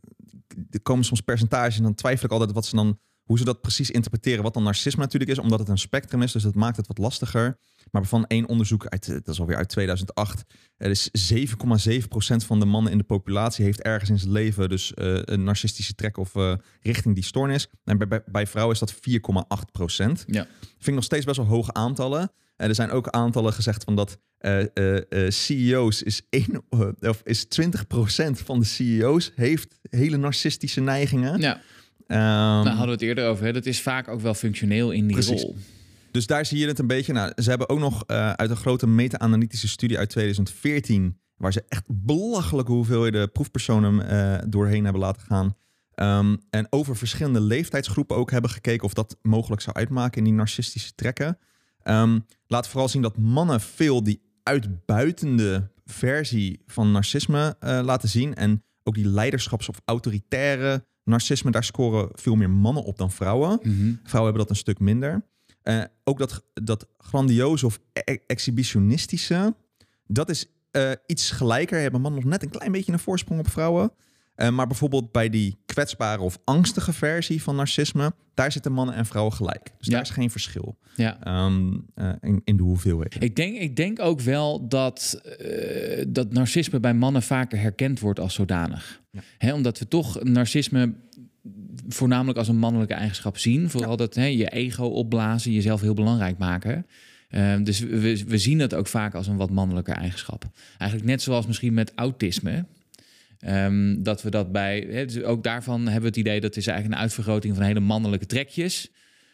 Er komen soms percentages en dan twijfel ik altijd hoe ze dat precies interpreteren. Wat dan narcisme natuurlijk is, omdat het een spectrum is. Dus dat maakt het wat lastiger. Maar van één onderzoek, dat is alweer uit 2008... er is 7,7% van de mannen in de populatie heeft ergens in zijn leven dus een narcistische trek of richting die stoornis. En bij vrouwen is dat 4,8%. Ja. Vind ik nog steeds best wel hoge aantallen. Er zijn ook aantallen gezegd van dat CEO's is 20% van de CEO's heeft hele narcistische neigingen. Ja. Daar hadden we het eerder over. Hè? Dat is vaak ook wel functioneel in die rol. Dus daar zie je het een beetje. Nou, ze hebben ook nog uit een grote meta-analytische studie uit 2014... waar ze echt belachelijke hoeveelheden proefpersonen doorheen hebben laten gaan. En over verschillende leeftijdsgroepen ook hebben gekeken... of dat mogelijk zou uitmaken in die narcistische trekken. Laat vooral zien dat mannen veel die uitbuitende versie van narcisme laten zien. En ook die leiderschaps- of autoritaire narcisme... daar scoren veel meer mannen op dan vrouwen. Mm-hmm. Vrouwen hebben dat een stuk minder. Ook dat grandioze of exhibitionistische... dat is iets gelijker. Hebben mannen nog net een klein beetje een voorsprong op vrouwen. Maar bijvoorbeeld bij die kwetsbare of angstige versie van narcisme... daar zitten mannen en vrouwen gelijk. Dus daar is geen verschil in de hoeveelheid. Ik denk ook wel dat narcisme bij mannen vaker herkend wordt als zodanig. Ja. Omdat we toch narcisme voornamelijk als een mannelijke eigenschap zien. Vooral dat je ego opblazen, jezelf heel belangrijk maken... Dus we zien het ook vaak als een wat mannelijke eigenschap. Eigenlijk net zoals misschien met autisme. Dat we dat bij... Dus ook daarvan hebben we het idee... dat is eigenlijk een uitvergroting van hele mannelijke trekjes.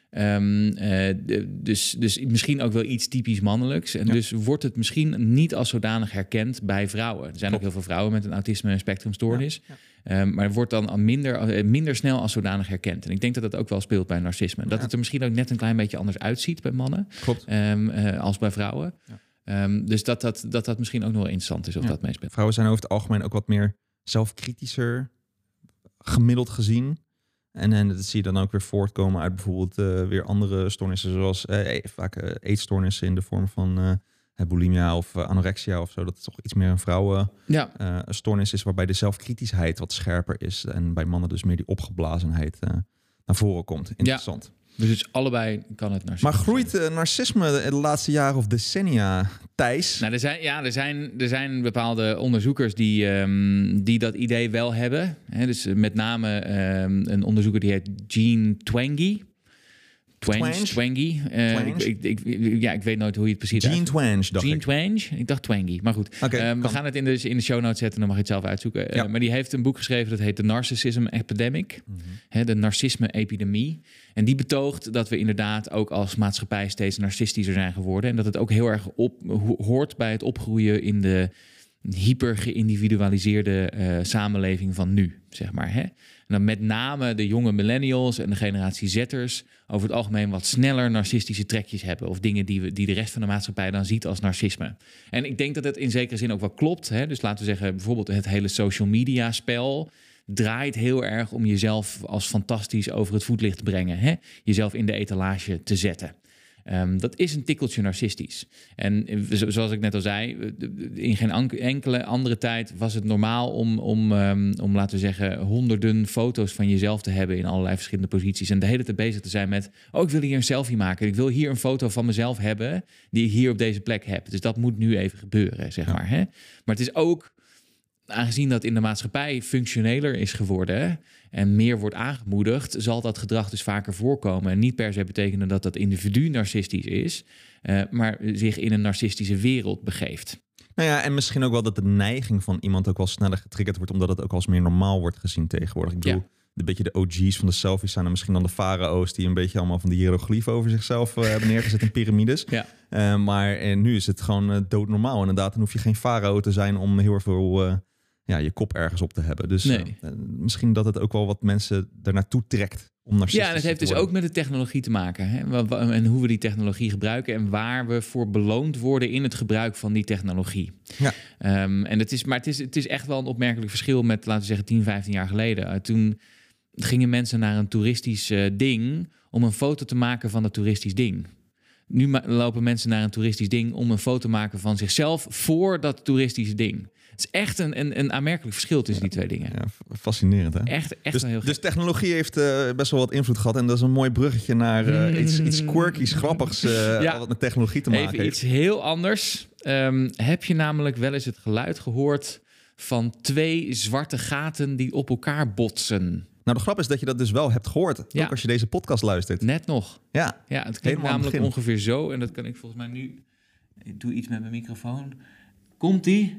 Dus misschien ook wel iets typisch mannelijks. En dus wordt het misschien niet als zodanig herkend bij vrouwen. Er zijn ook heel veel vrouwen met een autisme- en spectrumstoornis. Maar het wordt dan minder snel als zodanig herkend. En ik denk dat dat ook wel speelt bij narcisme. Dat het er misschien ook net een klein beetje anders uitziet bij mannen. Als bij vrouwen. Dus dat misschien ook nog wel interessant is of dat meespeelt. Vrouwen zijn over het algemeen ook wat meer zelfkritischer gemiddeld gezien. En dat zie je dan ook weer voortkomen uit bijvoorbeeld weer andere stoornissen, zoals vaak eetstoornissen in de vorm van bulimia of anorexia of zo. Dat is toch iets meer een vrouwenstoornis is, waarbij de zelfkritischheid wat scherper is. En bij mannen dus meer die opgeblazenheid naar voren komt. Interessant. Ja. Dus allebei kan het narcisme. Maar groeit narcisme de laatste jaren of decennia, Thijs? Nou, er zijn bepaalde onderzoekers die dat idee wel hebben. Dus met name een onderzoeker die heet Gene Twenge. Twangy. Ik weet nooit hoe je het precies Gene Twenge. Ik dacht Twangy, maar goed. We gaan het in de show notes zetten, dan mag je het zelf uitzoeken. Maar die heeft een boek geschreven, dat heet The Narcissism Epidemic. Mm-hmm. De narcisme-epidemie. En die betoogt dat we inderdaad ook als maatschappij steeds narcistischer zijn geworden. En dat het ook heel erg hoort bij het opgroeien in de hyper geïndividualiseerde samenleving van nu, zeg maar. En dan met name de jonge millennials en de generatie Z'ers over het algemeen wat sneller narcistische trekjes hebben. Of dingen die de rest van de maatschappij dan ziet als narcisme. En ik denk dat het in zekere zin ook wel klopt. Dus laten we zeggen, bijvoorbeeld het hele social media spel draait heel erg om jezelf als fantastisch over het voetlicht te brengen. Jezelf in de etalage te zetten. Dat is een tikkeltje narcistisch. En zoals ik net al zei, in geen enkele andere tijd was het normaal om laten we zeggen, honderden foto's van jezelf te hebben in allerlei verschillende posities. En de hele tijd bezig te zijn met, ik wil hier een selfie maken. Ik wil hier een foto van mezelf hebben die ik hier op deze plek heb. Dus dat moet nu even gebeuren, zeg maar. Maar het is ook, aangezien dat in de maatschappij functioneler is geworden en meer wordt aangemoedigd, zal dat gedrag dus vaker voorkomen. En niet per se betekenen dat dat individu narcistisch is, maar zich in een narcistische wereld begeeft. Nou ja, en misschien ook wel dat de neiging van iemand ook wel sneller getriggerd wordt, omdat het ook als meer normaal wordt gezien tegenwoordig. Ik bedoel, een beetje de OG's van de selfies zijn er misschien dan de farao's die een beetje allemaal van die hieroglyphen over zichzelf hebben neergezet in piramides. Maar nu is het gewoon doodnormaal. Inderdaad, dan hoef je geen farao te zijn om heel veel je kop ergens op te hebben. Dus misschien dat het ook wel wat mensen er naartoe trekt om narcistisch en het heeft dus ook met de technologie te maken. En hoe we die technologie gebruiken en waar we voor beloond worden in het gebruik van die technologie. Ja. En het is echt wel een opmerkelijk verschil met, laten we zeggen, 10, 15 jaar geleden. Toen gingen mensen naar een toeristisch ding om een foto te maken van het toeristisch ding. Nu lopen mensen naar een toeristisch ding om een foto te maken van zichzelf voor dat toeristische ding. Het is echt een aanmerkelijk verschil tussen die twee dingen. Ja, fascinerend, hè? Echt dus, wel heel dus technologie heeft best wel wat invloed gehad. En dat is een mooi bruggetje naar iets quirkies, grappigs wat met technologie te maken heeft. Even iets heel anders. Heb je namelijk wel eens het geluid gehoord van 2 zwarte gaten die op elkaar botsen? Nou, de grap is dat je dat dus wel hebt gehoord. Ja. Ook als je deze podcast luistert. Net nog. Ja, Ja, het klinkt Helemaal aan het namelijk begin. ongeveer zo. En dat kan ik volgens mij nu... Ik doe iets met mijn microfoon. Komt-ie?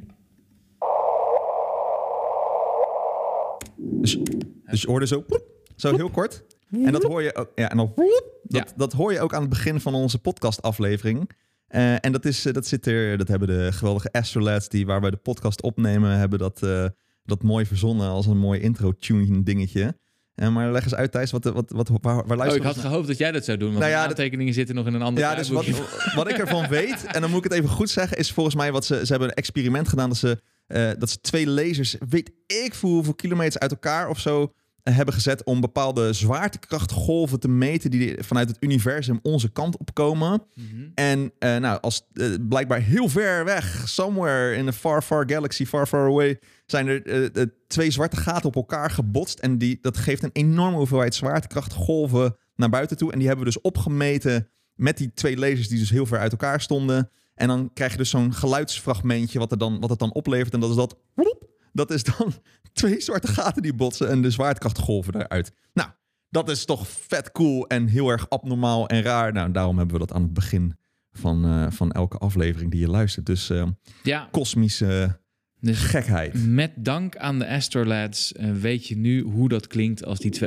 Dus je hoorde zo heel kort. En dat hoor je ook. Ja, en dan dat hoor je ook aan het begin van onze podcastaflevering. En dat hebben de geweldige Astrolads die waar wij de podcast opnemen, hebben dat mooi verzonnen als een mooi intro-tune dingetje. Maar leg eens uit, Thijs, waar luisteren Ik had gehoopt dat jij dat zou doen, want de aantekeningen zitten nog in een ander dus wat ik ervan weet, en dan moet ik het even goed zeggen, is volgens mij wat ze hebben een experiment gedaan dat ze 2 lasers, weet ik hoeveel kilometers uit elkaar of zo, hebben gezet om bepaalde zwaartekrachtgolven te meten die vanuit het universum onze kant op komen. Mm-hmm. En als blijkbaar heel ver weg, somewhere in a far, far galaxy, far, far away, zijn er 2 zwarte gaten op elkaar gebotst. En dat geeft een enorme hoeveelheid zwaartekrachtgolven naar buiten toe. En die hebben we dus opgemeten met die 2 lasers die dus heel ver uit elkaar stonden. En dan krijg je dus zo'n geluidsfragmentje wat het dan oplevert. En dat is dat... Dat is dan 2 zwarte gaten die botsen en de zwaartekrachtgolven daaruit. Nou, dat is toch vet cool en heel erg abnormaal en raar. Nou, daarom hebben we dat aan het begin van elke aflevering die je luistert. Dus kosmische gekheid. Met dank aan de Astrolads weet je nu hoe dat klinkt als die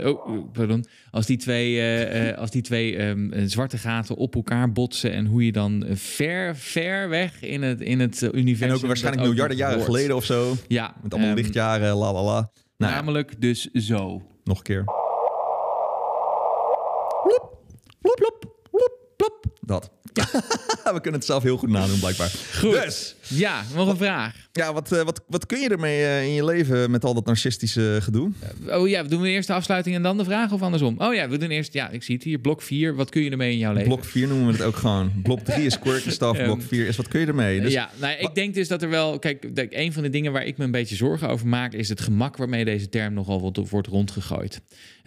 2 zwarte gaten op elkaar botsen en hoe je dan ver weg in het universum... En ook waarschijnlijk miljarden jaren geleden of zo. Ja. Met allemaal lichtjaren, la la la. Nou, namelijk dus zo. Nog een keer. Plop, plop, plop, plop. Dat. Ja. We kunnen het zelf heel goed nadoen, blijkbaar. Goed. Dus, ja, nog een vraag. Ja, wat kun je ermee in je leven met al dat narcistische gedoe? Doen we eerst de afsluiting en dan de vraag of andersom? We doen eerst, ik zie het hier, blok 4. Wat kun je ermee in jouw leven? Blok 4 noemen we het ook gewoon. Blok 3 is quirky stuff, blok 4 is wat kun je ermee? Dus, ik denk dus dat er wel... Kijk, een van de dingen waar ik me een beetje zorgen over maak is het gemak waarmee deze term nogal wordt rondgegooid.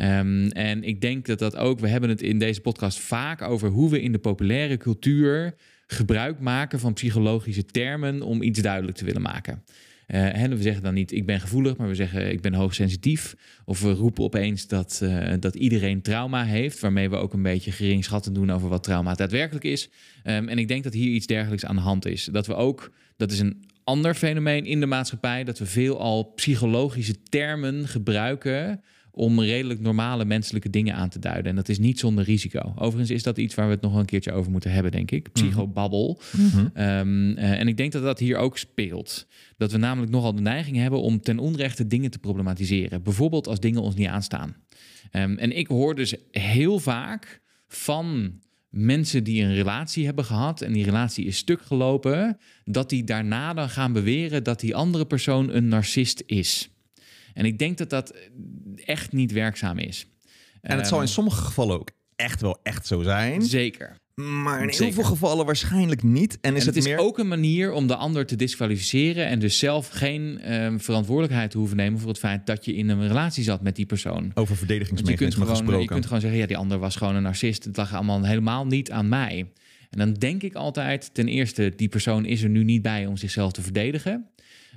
En ik denk dat ook... We hebben het in deze podcast vaak over hoe we in de populaire cultuur gebruik maken van psychologische termen om iets duidelijk te willen maken. We zeggen dan niet ik ben gevoelig, maar we zeggen ik ben hoogsensitief. Of we roepen opeens dat iedereen trauma heeft, waarmee we ook een beetje geringschattend doen over wat trauma daadwerkelijk is. En ik denk dat hier iets dergelijks aan de hand is. Dat is een ander fenomeen in de maatschappij, dat we veelal psychologische termen gebruiken om redelijk normale menselijke dingen aan te duiden. En dat is niet zonder risico. Overigens is dat iets waar we het nog wel een keertje over moeten hebben, denk ik. Psychobabbel. Mm-hmm. En ik denk dat dat hier ook speelt. Dat we namelijk nogal de neiging hebben om ten onrechte dingen te problematiseren. Bijvoorbeeld als dingen ons niet aanstaan. En ik hoor dus heel vaak van mensen die een relatie hebben gehad en die relatie is stuk gelopen, dat die daarna dan gaan beweren dat die andere persoon een narcist is. En ik denk dat dat echt niet werkzaam is. En het zal in sommige gevallen ook echt zo zijn. Zeker. Maar in heel veel gevallen waarschijnlijk niet. En het is ook een manier om de ander te disqualificeren en dus zelf geen verantwoordelijkheid te hoeven nemen voor het feit dat je in een relatie zat met die persoon. Over verdedigingsmechanismen gesproken. Je kunt gewoon zeggen, ja, die ander was gewoon een narcist. Het lag allemaal helemaal niet aan mij. En dan denk ik altijd, ten eerste, die persoon is er nu niet bij om zichzelf te verdedigen.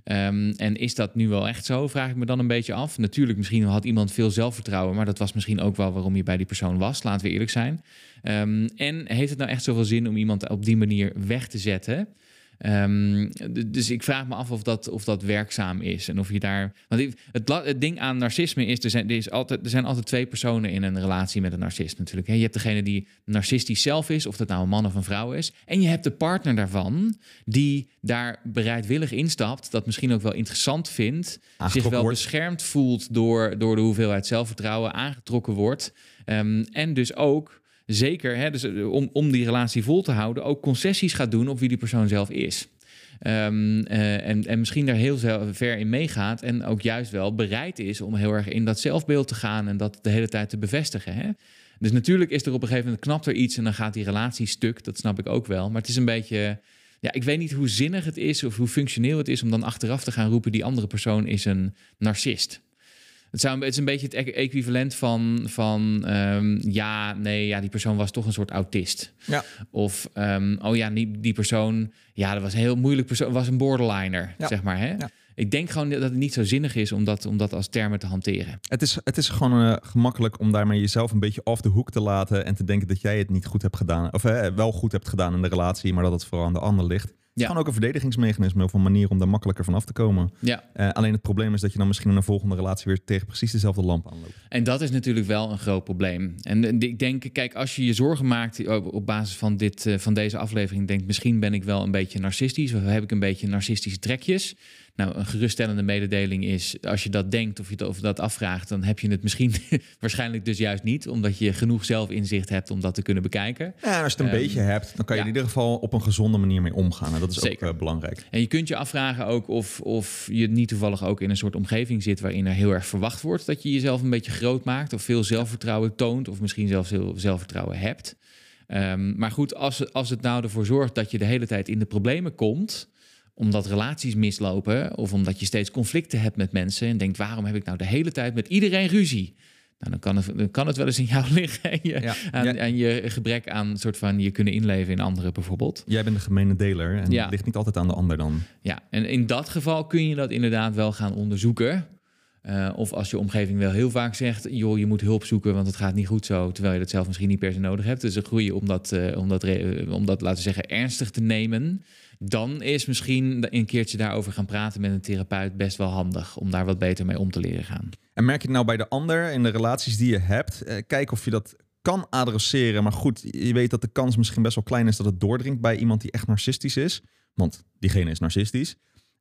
En is dat nu wel echt zo, vraag ik me dan een beetje af. Natuurlijk, misschien had iemand veel zelfvertrouwen, maar dat was misschien ook wel waarom je bij die persoon was, laten we eerlijk zijn. En heeft het nou echt zoveel zin om iemand op die manier weg te zetten? Dus ik vraag me af of dat werkzaam is. En of je daar. Want het ding aan narcisme is, er zijn altijd 2 personen in een relatie met een narcist natuurlijk. Je hebt degene die narcistisch zelf is, of dat nou een man of een vrouw is. En je hebt de partner daarvan, die daar bereidwillig instapt, dat misschien ook wel interessant vindt, zich wel beschermd voelt door de hoeveelheid zelfvertrouwen, aangetrokken wordt. En dus ook zeker, dus om die relatie vol te houden, ook concessies gaat doen op wie die persoon zelf is. En misschien daar heel ver in meegaat en ook juist wel bereid is om heel erg in dat zelfbeeld te gaan en dat de hele tijd te bevestigen. Hè? Dus natuurlijk is er op een gegeven moment knapt er iets en dan gaat die relatie stuk. Dat snap ik ook wel. Maar het is een beetje... Ja, ik weet niet hoe zinnig het is of hoe functioneel het is om dan achteraf te gaan roepen, die andere persoon is een narcist. Het is een beetje het equivalent van die persoon was toch een soort autist. Ja. Of, die persoon, dat was een heel moeilijk persoon, was een borderliner, zeg maar. Hè? Ja. ik denk gewoon dat het niet zo zinnig is om dat als termen te hanteren. Het is gewoon gemakkelijk om daarmee jezelf een beetje off de hoek te laten en te denken dat jij het niet goed hebt gedaan. Of wel goed hebt gedaan in de relatie, maar dat het vooral aan de ander ligt. Het is gewoon ook een verdedigingsmechanisme of een manier om daar makkelijker van af te komen. Ja. Alleen het probleem is dat je dan misschien in een volgende relatie weer tegen precies dezelfde lamp aanloopt. En dat is natuurlijk wel een groot probleem. En ik denk, kijk, als je je zorgen maakt op basis van deze aflevering, denkt misschien ben ik wel een beetje narcistisch of heb ik een beetje narcistische trekjes. Nou, een geruststellende mededeling is, als je dat denkt of je dat afvraagt, dan heb je het misschien waarschijnlijk dus juist niet, omdat je genoeg zelfinzicht hebt om dat te kunnen bekijken. Ja, en als je het een beetje hebt, dan kan je in ieder geval op een gezonde manier mee omgaan. En dat is zeker ook belangrijk. En je kunt je afvragen ook of je niet toevallig ook in een soort omgeving zit waarin er heel erg verwacht wordt dat je jezelf een beetje groot maakt of veel zelfvertrouwen toont of misschien zelfs heel zelfvertrouwen hebt. Maar goed, als het nou ervoor zorgt dat je de hele tijd in de problemen komt, omdat relaties mislopen of omdat je steeds conflicten hebt met mensen en denkt, waarom heb ik nou de hele tijd met iedereen ruzie? Nou, dan kan het wel eens in jou liggen aan je gebrek aan soort van je kunnen inleven in anderen bijvoorbeeld. Jij bent de gemene deler en het ligt niet altijd aan de ander dan. Ja, en in dat geval kun je dat inderdaad wel gaan onderzoeken. Of als je omgeving wel heel vaak zegt, joh, je moet hulp zoeken, want het gaat niet goed zo, terwijl je dat zelf misschien niet per se nodig hebt. Dus een goede om dat, laten we zeggen, ernstig te nemen. Dan is misschien een keertje daarover gaan praten met een therapeut best wel handig om daar wat beter mee om te leren gaan. En merk je het nou bij de ander in de relaties die je hebt? Kijk of je dat kan adresseren. Maar goed, je weet dat de kans misschien best wel klein is dat het doordringt bij iemand die echt narcistisch is. Want diegene is narcistisch.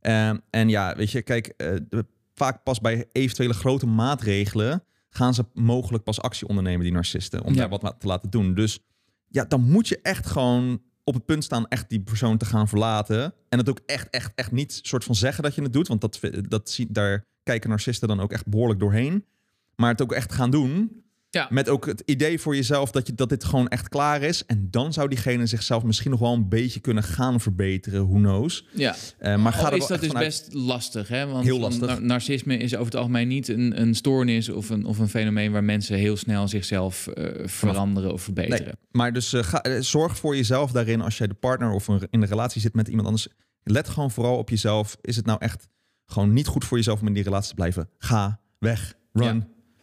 En ja, weet je, kijk, vaak pas bij eventuele grote maatregelen gaan ze mogelijk pas actie ondernemen, die narcisten, om daar wat te laten doen. Dus ja, dan moet je echt gewoon op het punt staan echt die persoon te gaan verlaten. En het ook echt niet soort van zeggen dat je het doet. Want daar kijken narcisten dan ook echt behoorlijk doorheen. Maar het ook echt gaan doen. Ja. Met ook het idee voor jezelf dat dit gewoon echt klaar is. En dan zou diegene zichzelf misschien nog wel een beetje kunnen gaan verbeteren. Who knows? Ja. Maar is dat dus best lastig, hè? Want heel lastig. Narcisme is over het algemeen niet een stoornis of een fenomeen waar mensen heel snel zichzelf veranderen of verbeteren. Nee. Maar dus zorg voor jezelf daarin als jij de partner of in de relatie zit met iemand anders. Let gewoon vooral op jezelf. Is het nou echt gewoon niet goed voor jezelf om in die relatie te blijven? Ga weg. Run.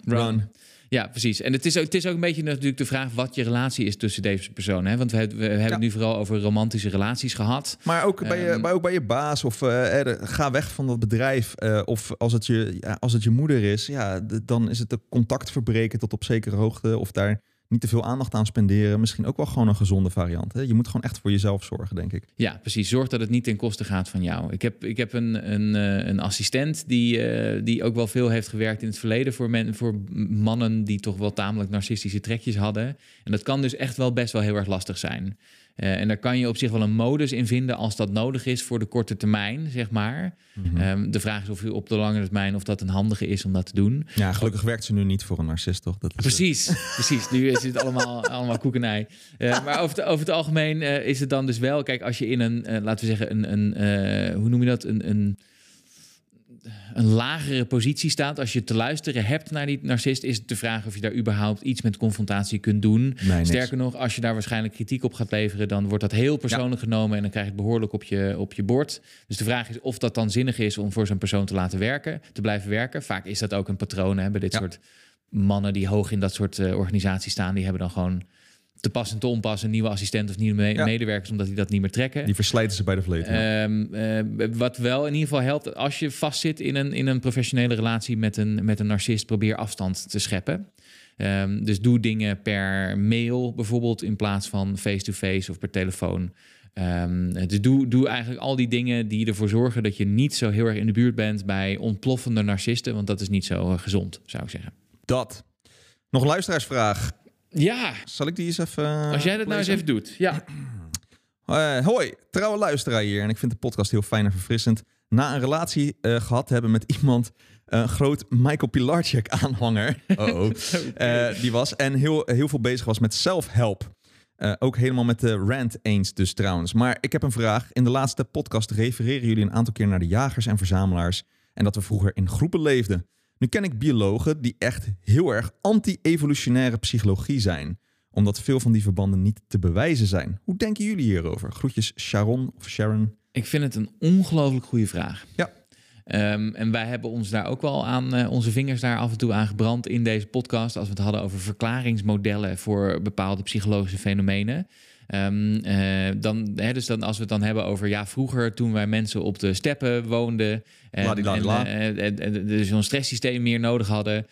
Ja, precies. En het is ook een beetje natuurlijk de vraag wat je relatie is tussen deze personen. Hè? Want we hebben het nu vooral over romantische relaties gehad. Maar ook bij je baas of ga weg van dat bedrijf. Of als het je moeder is, dan is het de contact verbreken tot op zekere hoogte. Of daar niet te veel aandacht aan spenderen. Misschien ook wel gewoon een gezonde variant. Hè? Je moet gewoon echt voor jezelf zorgen, denk ik. Ja, precies. Zorg dat het niet ten koste gaat van jou. Ik heb een assistent die ook wel veel heeft gewerkt in het verleden voor mannen die toch wel tamelijk narcistische trekjes hadden. En dat kan dus echt wel best wel heel erg lastig zijn. En daar kan je op zich wel een modus in vinden als dat nodig is voor de korte termijn, zeg maar. Mm-hmm. De vraag is of op de lange termijn of dat een handige is om dat te doen. Ja, gelukkig werkt ze nu niet voor een narcist, toch? Dat is precies. Nu is het allemaal koekenij. Maar over het algemeen is het dan dus wel, kijk, als je in een, laten we zeggen, hoe noem je dat? Een lagere positie staat, als je te luisteren hebt naar die narcist, is het de vraag of je daar überhaupt iets met confrontatie kunt doen. Nee, sterker nog, als je daar waarschijnlijk kritiek op gaat leveren, dan wordt dat heel persoonlijk genomen en dan krijg je het behoorlijk op je bord. Dus de vraag is of dat dan zinnig is om voor zo'n persoon te blijven werken. Vaak is dat ook een patroon, hè, bij dit soort mannen die hoog in dat soort organisaties staan, die hebben dan gewoon te pas en te onpas een nieuwe assistent of nieuwe medewerkers, omdat die dat niet meer trekken. Die verslijten ze bij de vleet. Wat wel in ieder geval helpt, als je vastzit in een professionele relatie met een narcist, probeer afstand te scheppen. Dus doe dingen per mail bijvoorbeeld in plaats van face-to-face of per telefoon. Dus doe eigenlijk al die dingen die ervoor zorgen dat je niet zo heel erg in de buurt bent bij ontploffende narcisten, want dat is niet zo gezond, zou ik zeggen. Dat. Nog een luisteraarsvraag. Ja. Zal ik die eens even als jij dat nou eens even doet, ja. Hoi, trouwe luisteraar hier. En ik vind de podcast heel fijn en verfrissend. Na een relatie gehad te hebben met iemand, een groot Michael Pilarczyk aanhanger. Die was en heel veel bezig was met self-help. Ook helemaal met de rant eens dus trouwens. Maar ik heb een vraag. In de laatste podcast refereren jullie een aantal keer naar de jagers en verzamelaars. En dat we vroeger in groepen leefden. Nu ken ik biologen die echt heel erg anti-evolutionaire psychologie zijn. Omdat veel van die verbanden niet te bewijzen zijn. Hoe denken jullie hierover? Groetjes Sharon of Sharon. Ik vind het een ongelooflijk goede vraag. Ja. En wij hebben ons daar ook wel aan onze vingers daar af en toe aan gebrand in deze podcast, als we het hadden over verklaringsmodellen voor bepaalde psychologische fenomenen. Dus dan, als we het dan hebben over vroeger toen wij mensen op de steppen woonden en zo'n stresssysteem meer nodig hadden.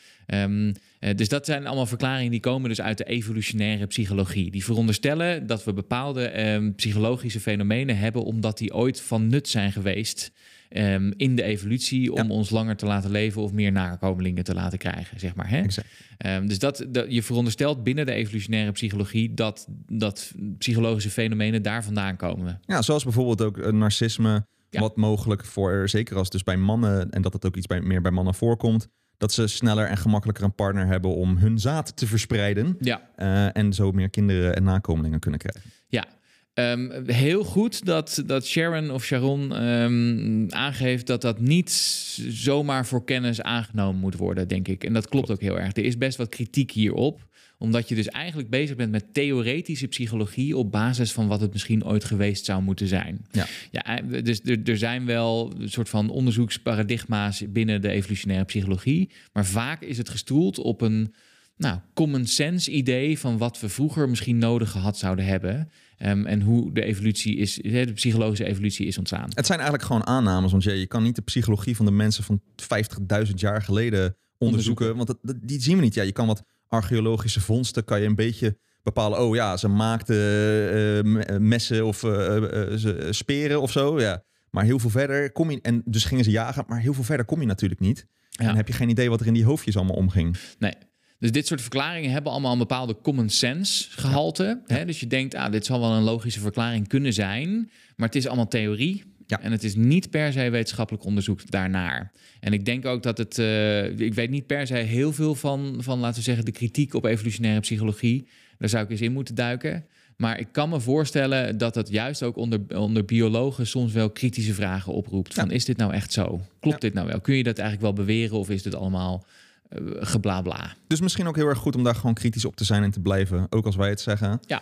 Dus dat zijn allemaal verklaringen die komen dus uit de evolutionaire psychologie. Die veronderstellen dat we bepaalde psychologische fenomenen hebben omdat die ooit van nut zijn geweest in de evolutie om ons langer te laten leven of meer nakomelingen te laten krijgen, zeg maar. Hè? Exact. Dus je veronderstelt binnen de evolutionaire psychologie dat psychologische fenomenen daar vandaan komen. Ja, zoals bijvoorbeeld ook narcisme, wat mogelijk zeker als dus bij mannen, en dat het ook iets meer bij mannen voorkomt, dat ze sneller en gemakkelijker een partner hebben om hun zaad te verspreiden. Ja. En zo meer kinderen en nakomelingen kunnen krijgen. Ja. Heel goed dat Sharon aangeeft dat niet zomaar voor kennis aangenomen moet worden, denk ik. En dat klopt ook heel erg. Er is best wat kritiek hierop, omdat je dus eigenlijk bezig bent met theoretische psychologie op basis van wat het misschien ooit geweest zou moeten zijn. Dus er zijn wel een soort van onderzoeksparadigma's binnen de evolutionaire psychologie, maar vaak is het gestoeld op een common sense idee van wat we vroeger misschien nodig gehad zouden hebben. En hoe de psychologische evolutie is ontstaan. Het zijn eigenlijk gewoon aannames, want je kan niet de psychologie van de mensen van 50.000 jaar geleden onderzoeken. Want die zien we niet. Ja, je kan wat archeologische vondsten, kan je een beetje bepalen. Ze maakten messen of speren of zo. Ja. Maar heel veel verder kom je. En dus gingen ze jagen, maar heel veel verder kom je natuurlijk niet. Ja. En dan heb je geen idee wat er in die hoofdjes allemaal omging. Nee. Dus dit soort verklaringen hebben allemaal een bepaalde common sense gehalte. Ja. Hè? Dus je denkt, dit zal wel een logische verklaring kunnen zijn. Maar het is allemaal theorie. Ja. En het is niet per se wetenschappelijk onderzoek daarnaar. En ik denk ook dat het... ik weet niet per se heel veel van, laten we zeggen, de kritiek op evolutionaire psychologie. Daar zou ik eens in moeten duiken. Maar ik kan me voorstellen dat het juist ook onder biologen soms wel kritische vragen oproept. Van, is dit nou echt zo? Klopt dit nou wel? Kun je dat eigenlijk wel beweren of is dit allemaal geblabla? Dus misschien ook heel erg goed om daar gewoon kritisch op te zijn en te blijven. Ook als wij het zeggen. Ja.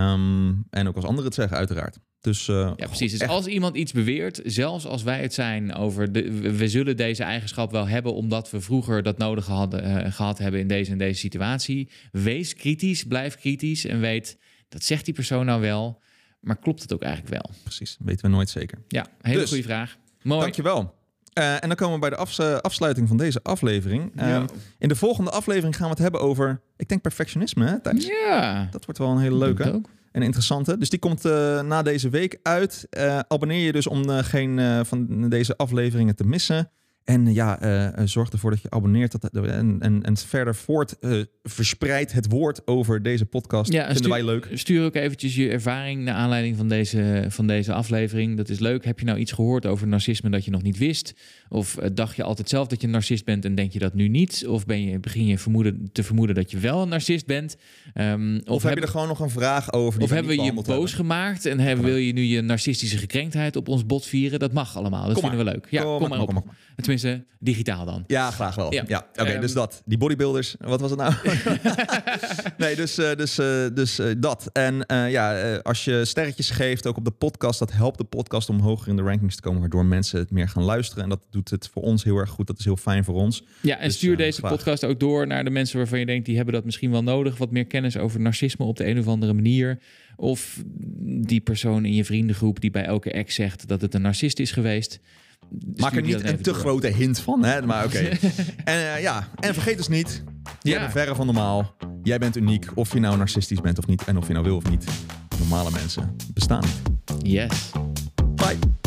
En ook als anderen het zeggen, uiteraard. Dus, ja, precies. Dus als iemand iets beweert, zelfs als wij het zijn over... we zullen deze eigenschap wel hebben omdat we vroeger dat nodig gehad hebben in deze en deze situatie. Wees kritisch, blijf kritisch en weet, dat zegt die persoon nou wel, maar klopt het ook eigenlijk wel? Precies, weten we nooit zeker. Ja, hele goede vraag. Mooi. Dankjewel. En dan komen we bij de afsluiting van deze aflevering. In de volgende aflevering gaan we het hebben over, ik denk, perfectionisme, hè, Thijs? Ja. Dat wordt wel een hele leuke en interessante. Dus die komt na deze week uit. Abonneer je dus om geen van deze afleveringen te missen. En zorg ervoor dat je abonneert en verder verspreidt het woord over deze podcast. Ja, vinden wij leuk. Stuur ook eventjes je ervaring naar aanleiding van deze aflevering. Dat is leuk. Heb je nou iets gehoord over narcisme dat je nog niet wist? Of dacht je altijd zelf dat je een narcist bent en denk je dat nu niet? Of begin je te vermoeden dat je wel een narcist bent? Of heb je er gewoon nog een vraag over? Of hebben we je boos gemaakt en wil je nu je narcistische gekrenktheid op ons bot vieren? Dat mag allemaal. Dat vinden we leuk. Ja, kom maar op. Tenminste, digitaal dan. Ja, graag wel. Ja. Oké, dus dat. Die bodybuilders, wat was het nou? Nee, dus dat. En als je sterretjes geeft, ook op de podcast, dat helpt de podcast om hoger in de rankings te komen, waardoor mensen het meer gaan luisteren. En dat doet het voor ons heel erg goed. Dat is heel fijn voor ons. Ja, en dus, stuur deze podcast ook door naar de mensen waarvan je denkt, die hebben dat misschien wel nodig. Wat meer kennis over narcisme op de een of andere manier. Of die persoon in je vriendengroep die bij elke ex zegt dat het een narcist is geweest. Maak er niet een te grote hint van, hè? Maar oké. En vergeet dus niet, jij bent verre van normaal. Jij bent uniek, of je nou narcistisch bent of niet. En of je nou wil of niet. Normale mensen bestaan niet. Yes. Bye.